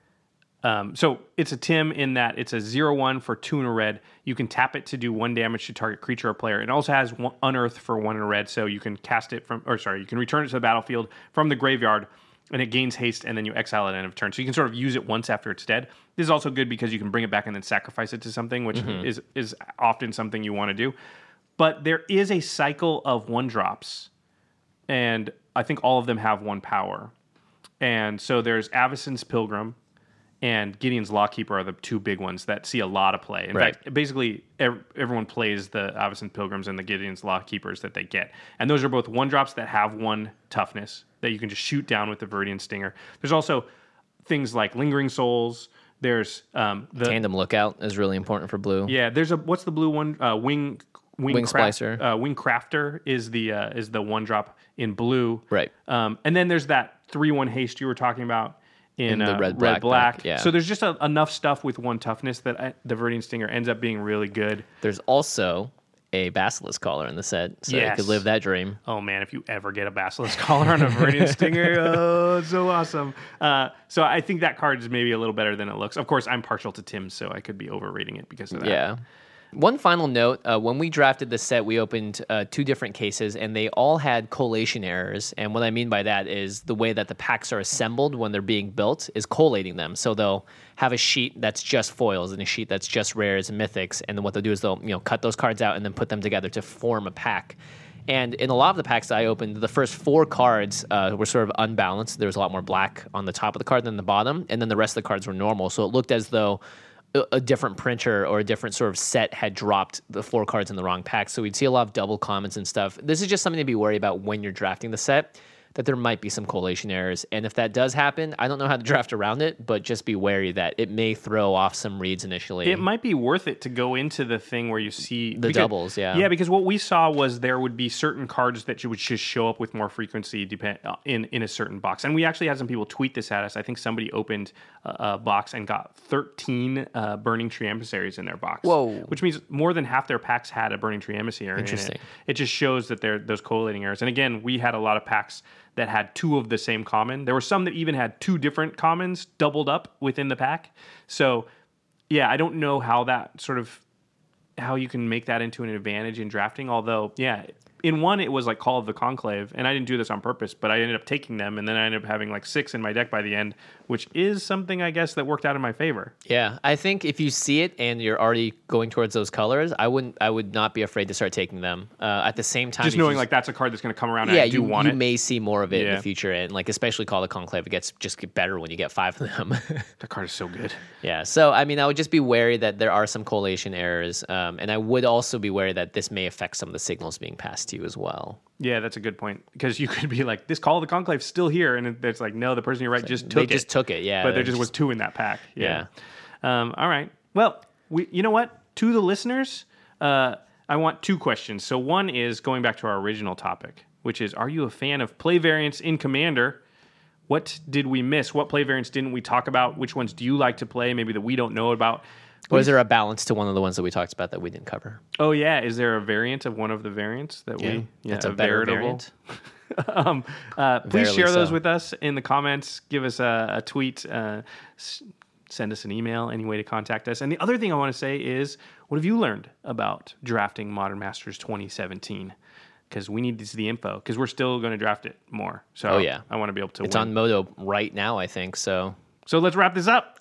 So it's a Tim in that it's a 0/1 for 2 and a red. You can tap it to do 1 damage to target creature or player. It also has Unearth for 1 and a red, so you can you can return it to the battlefield from the graveyard, and it gains haste, and then you exile it at the end of turn. So you can sort of use it once after it's dead. This is also good because you can bring it back and then sacrifice it to something, which is often something you want to do. But there is a cycle of 1-drops, and I think all of them have 1 power. And so there's Avacyn's Pilgrim and Gideon's Lawkeeper are the 2 big ones that see a lot of play. In fact, basically everyone plays the Avacyn Pilgrims and the Gideon's Lawkeepers that they get. And those are both 1-drops that have 1 toughness that you can just shoot down with the Viridian Stinger. There's also things like Lingering Souls. There's the Tandem Lookout is really important for blue. Yeah, there's what's the blue one? Wing Splicer. Wing Crafter is the 1-drop in blue. Right. And then there's that 3/1 haste you were talking about in the red black. Yeah. So there's just enough stuff with 1 toughness that the Viridian Stinger ends up being really good. There's also a Basilisk Collar in the set, so you could live that dream. Oh man, if you ever get a Basilisk Collar on a Viridian Stinger, oh, it's so awesome. So I think that card is maybe a little better than it looks. Of course, I'm partial to Tim, so I could be overrating it because of that. Yeah. One final note, when we drafted the set, we opened 2 different cases, and they all had collation errors. And what I mean by that is the way that the packs are assembled when they're being built is collating them. So they'll have a sheet that's just foils and a sheet that's just rares and mythics. And then what they'll do is they'll cut those cards out and then put them together to form a pack. And in a lot of the packs I opened, the first 4 cards were sort of unbalanced. There was a lot more black on the top of the card than the bottom, and then the rest of the cards were normal. So it looked as though a different printer or a different sort of set had dropped the 4 cards in the wrong pack. So we'd see a lot of double commons and stuff. This is just something to be worried about when you're drafting the set. that there might be some collation errors. And if that does happen, I don't know how to draft around it, but just be wary that it may throw off some reads initially. It might be worth it to go into the thing where you see the doubles, yeah. Yeah, because what we saw was there would be certain cards that would just show up with more frequency in a certain box. And we actually had some people tweet this at us. I think somebody opened a box and got 13 Burning Tree Emissaries in their box. Whoa. Which means more than half their packs had a Burning Tree Emissary Interesting. in it. It just shows that there those collating errors. And again, we had a lot of packs that had two of the same common. There were some that even had two different commons doubled up within the pack. So, yeah, I don't know how you can make that into an advantage in drafting. Although, yeah, in one it was like Call of the Conclave, and I didn't do this on purpose, but I ended up taking them, and then I ended up having like 6 in my deck by the end, which is something I guess that worked out in my favor. Yeah, I think if you see it and you're already going towards those colors, I would not be afraid to start taking them. At the same time, Just knowing like that's a card that's going to come around. And I do want you it. may see more of it in the future, and like especially Call the Conclave, it gets better when you get 5 of them. That card is so good. Yeah, so I mean, I would just be wary that there are some collation errors, and I would also be wary that this may affect some of the signals being passed to you as well. Yeah, that's a good point, because you could be like, this Call of the Conclave's still here, and it's like, no, the person you're right just took it. They just took it, yeah. But there just was 2 in that pack. Yeah. All right. Well, you know what? To the listeners, I want 2 questions. So one is going back to our original topic, which is, are you a fan of play variants in Commander? What did we miss? What play variants didn't we talk about? Which ones do you like to play, maybe that we don't know about? Was there a balance to one of the ones that we talked about that we didn't cover? Oh, yeah. Is there a variant of one of the variants that that's a better variant? Please share those so. with us in the comments. Give us a tweet. Send us an email, any way to contact us. And the other thing I want to say is, what have you learned about drafting Modern Masters 2017? Because we need to see the info, because we're still going to draft it more. So I want to be able to It's win. on Moto right now, I think. So let's wrap this up.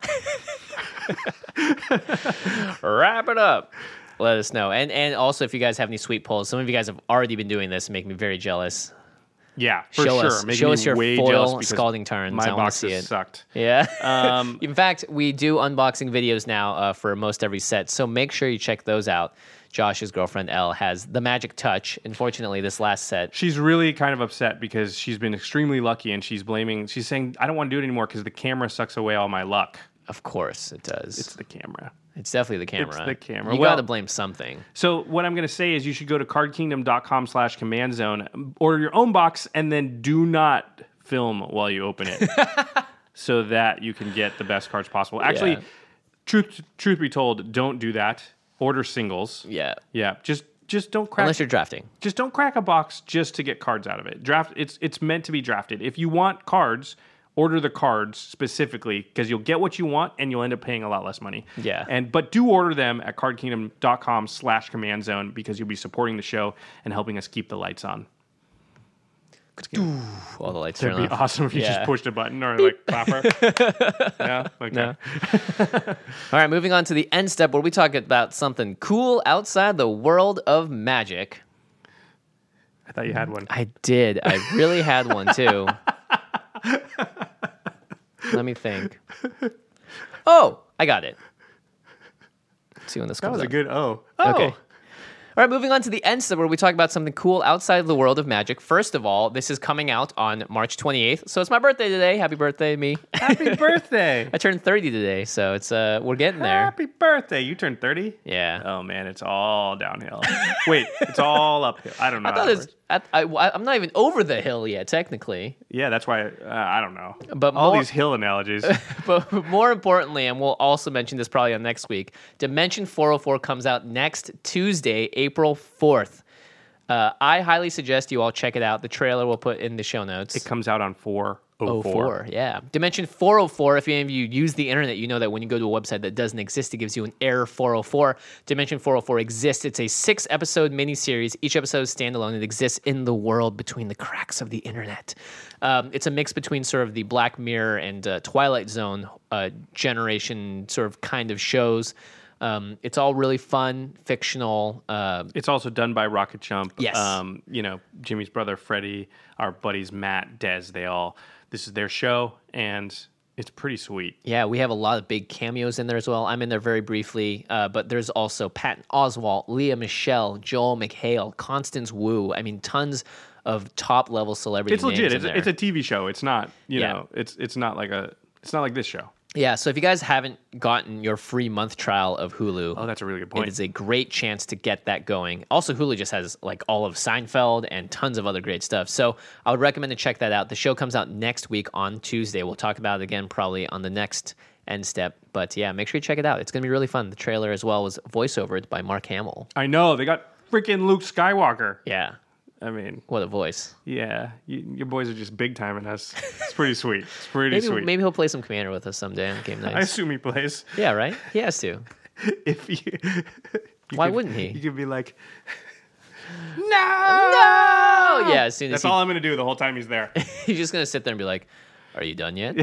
Wrap it up. Let us know. And also, if you guys have any sweet polls, some of you guys have already been doing this and make me very jealous. Yeah, for show sure. Us, Making show us your way foil jealous because scalding turns. My I want to see boxes it. Sucked. Yeah. In fact, we do unboxing videos now for most every set, so make sure you check those out. Josh's girlfriend, Elle, has the magic touch. Unfortunately, this last set... She's really kind of upset because she's been extremely lucky, and she's saying, I don't want to do it anymore because the camera sucks away all my luck. Of course it does. It's the camera. It's definitely the camera. It's the camera. You got to blame something. So what I'm going to say is you should go to cardkingdom.com/command zone, order your own box, and then do not film while you open it so that you can get the best cards possible. Actually, truth be told, don't do that. Order singles. Yeah. Yeah. Just don't crack. Unless you're drafting. Just don't crack a box just to get cards out of it. It's meant to be drafted. If you want cards, order the cards specifically, because you'll get what you want and you'll end up paying a lot less money. Yeah. But do order them at cardkingdom.com/command zone, because you'll be supporting the show and helping us keep the lights on. All the lights It'd turn be off. awesome if you just pushed a button or like clapper. Yeah? Okay. No. All right, moving on to the end step where we talk about something cool outside the world of magic. I thought you had one. I did. I really had one too. Let me think. Oh, I got it. Let's see when this That comes was a up. good oh. Okay. All right, moving on to the end step where we talk about something cool outside of the world of magic. First of all, this is coming out on March 28th, so it's my birthday today. Happy birthday, me. Happy birthday. I turned 30 today, so it's we're getting there. Happy birthday. You turned 30? Yeah. Oh, man, it's all downhill. Wait, it's all uphill. I don't know. I'm not even over the hill yet, technically. Yeah, that's why I don't know. But all more- these hill analogies. But more importantly, and we'll also mention this probably on next week, Dimension 404 comes out next Tuesday, April 4th. I highly suggest you all check it out. The trailer we'll put in the show notes. It comes out on 4/04. 04, yeah. Dimension 404, if any of you use the internet, you know that when you go to a website that doesn't exist, it gives you an error 404. Dimension 404 exists. It's a 6-episode miniseries. Each episode is standalone. It exists in the world between the cracks of the internet. It's a mix between sort of the Black Mirror and Twilight Zone generation sort of kind of shows. It's all really fun, fictional. It's also done by Rocket Chump. Yes. Jimmy's brother Freddie, our buddies Matt, Des, this is their show, and it's pretty sweet. Yeah, we have a lot of big cameos in there as well. I'm in there very briefly, but there's also Patton Oswalt, Leah Michelle, Joel McHale, Constance Wu. I mean, tons of top level celebrity It's legit. names in there. It's a TV show. It's not, you Yeah. know, it's not like this show. Yeah, so if you guys haven't gotten your free month trial of Hulu, Oh, that's a really good it point. is a great chance to get that going. Also, Hulu just has like all of Seinfeld and tons of other great stuff. So I would recommend to check that out. The show comes out next week on Tuesday. We'll talk about it again probably on the next end step. But yeah, make sure you check it out. It's going to be really fun. The trailer as well was voiceovered by Mark Hamill. I know. They got freaking Luke Skywalker. Yeah, I mean, what a voice. yeah, your boys are just big timing us. It's pretty sweet. It's pretty sweet. Maybe he'll play some Commander with us someday on game I nights. assume he plays. Yeah, right? He has to. If you, Why wouldn't he? You could be like, no! Oh, yeah, as soon as That's all I'm going to do the whole time he's there. he's just going to sit there and be like, are you done yet?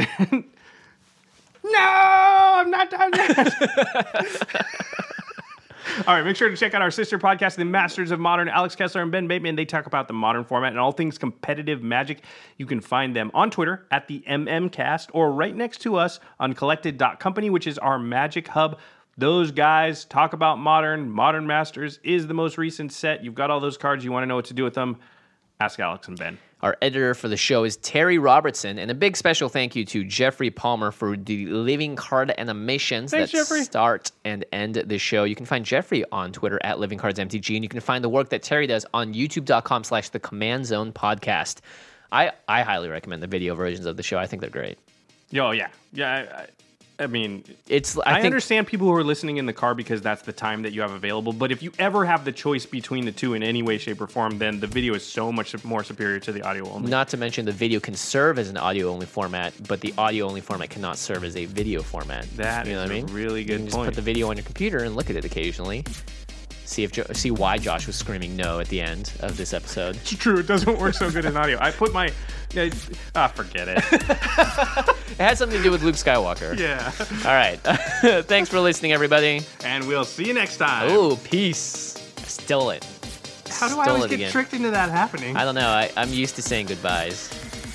No, I'm not done yet. All right, make sure to check out our sister podcast, The Masters of Modern. Alex Kessler and Ben Bateman, they talk about the modern format and all things competitive Magic. You can find them on Twitter at the MMCast or right next to us on collected.company, which is our Magic hub. Those guys talk about Modern. Modern Masters is the most recent set. You've got all those cards. You want to know what to do with them? Ask Alex and Ben. Our editor for the show is Terry Robertson, and a big special thank you to Jeffrey Palmer for the living card animations Thanks, that Jeffrey. start and end the show. You can find Jeffrey on Twitter at livingcardsmtg, and you can find the work that Terry does on youtube.com/the Command Zone podcast. I highly recommend the video versions of the show. I think they're great. Oh, yeah. Yeah, I mean, I think understand people who are listening in the car because that's the time that you have available. But if you ever have the choice between the two in any way, shape, or form, then the video is so much more superior to the audio only. not to mention the video can serve as an audio-only format, but the audio-only format cannot serve as a video format. That you know is what I a mean? really You good can just point. put the video on your computer and look at it occasionally. See why Josh was screaming no at the end of this episode. It's true. It doesn't work so good in audio. I put my... forget it. It has something to do with Luke Skywalker. Yeah. All right. Thanks for listening, everybody. And we'll see you next time. Oh, peace. I stole it. How do I Stole always it get again. tricked into that happening? I don't know. I'm used to saying goodbyes.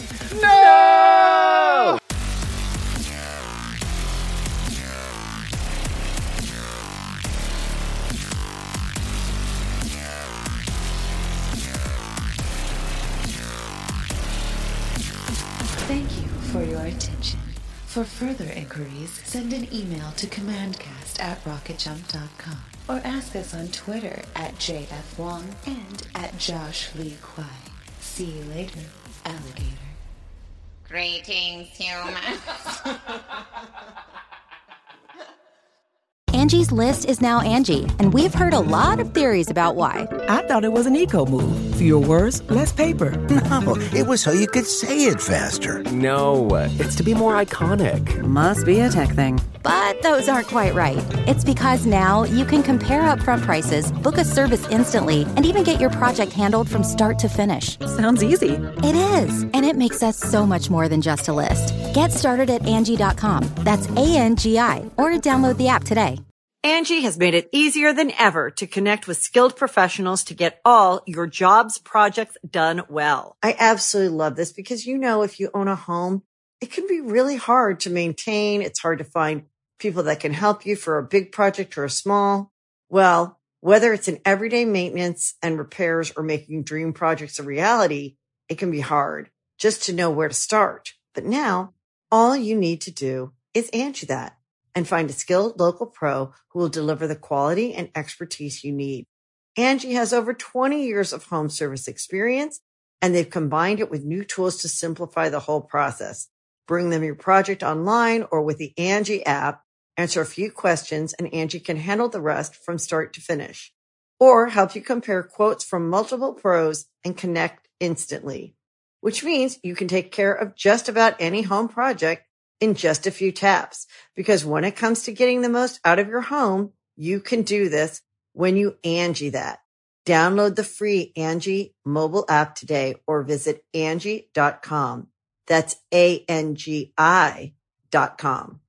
No! Thank you for your attention. For further inquiries, send an email to commandcast@rocketjump.com or ask us on Twitter at JFWong and at Josh Lee Kwai. See you later, alligator. Greetings, humans. Angie's List is now Angie, and we've heard a lot of theories about why. I thought it was an eco move. Fewer words, less paper. No, it was so you could say it faster. No, it's to be more iconic. Must be a tech thing. But those aren't quite right. It's because now you can compare upfront prices, book a service instantly, and even get your project handled from start to finish. Sounds easy. It is, and it makes us so much more than just a list. Get started at Angie.com. That's ANGI, or download the app today. Angie has made it easier than ever to connect with skilled professionals to get all your jobs projects done well. I absolutely love this because, if you own a home, it can be really hard to maintain. It's hard to find people that can help you for a big project or a small. Well, whether it's in everyday maintenance and repairs or making dream projects a reality, it can be hard just to know where to start. But now all you need to do is Angie that and find a skilled local pro who will deliver the quality and expertise you need. Angie has over 20 years of home service experience, and they've combined it with new tools to simplify the whole process. Bring them your project online or with the Angie app, answer a few questions, and Angie can handle the rest from start to finish. Or help you compare quotes from multiple pros and connect instantly, which means you can take care of just about any home project in just a few taps. Because when it comes to getting the most out of your home, you can do this when you Angie that. Download the free Angie mobile app today or visit Angie.com. That's ANGI.com.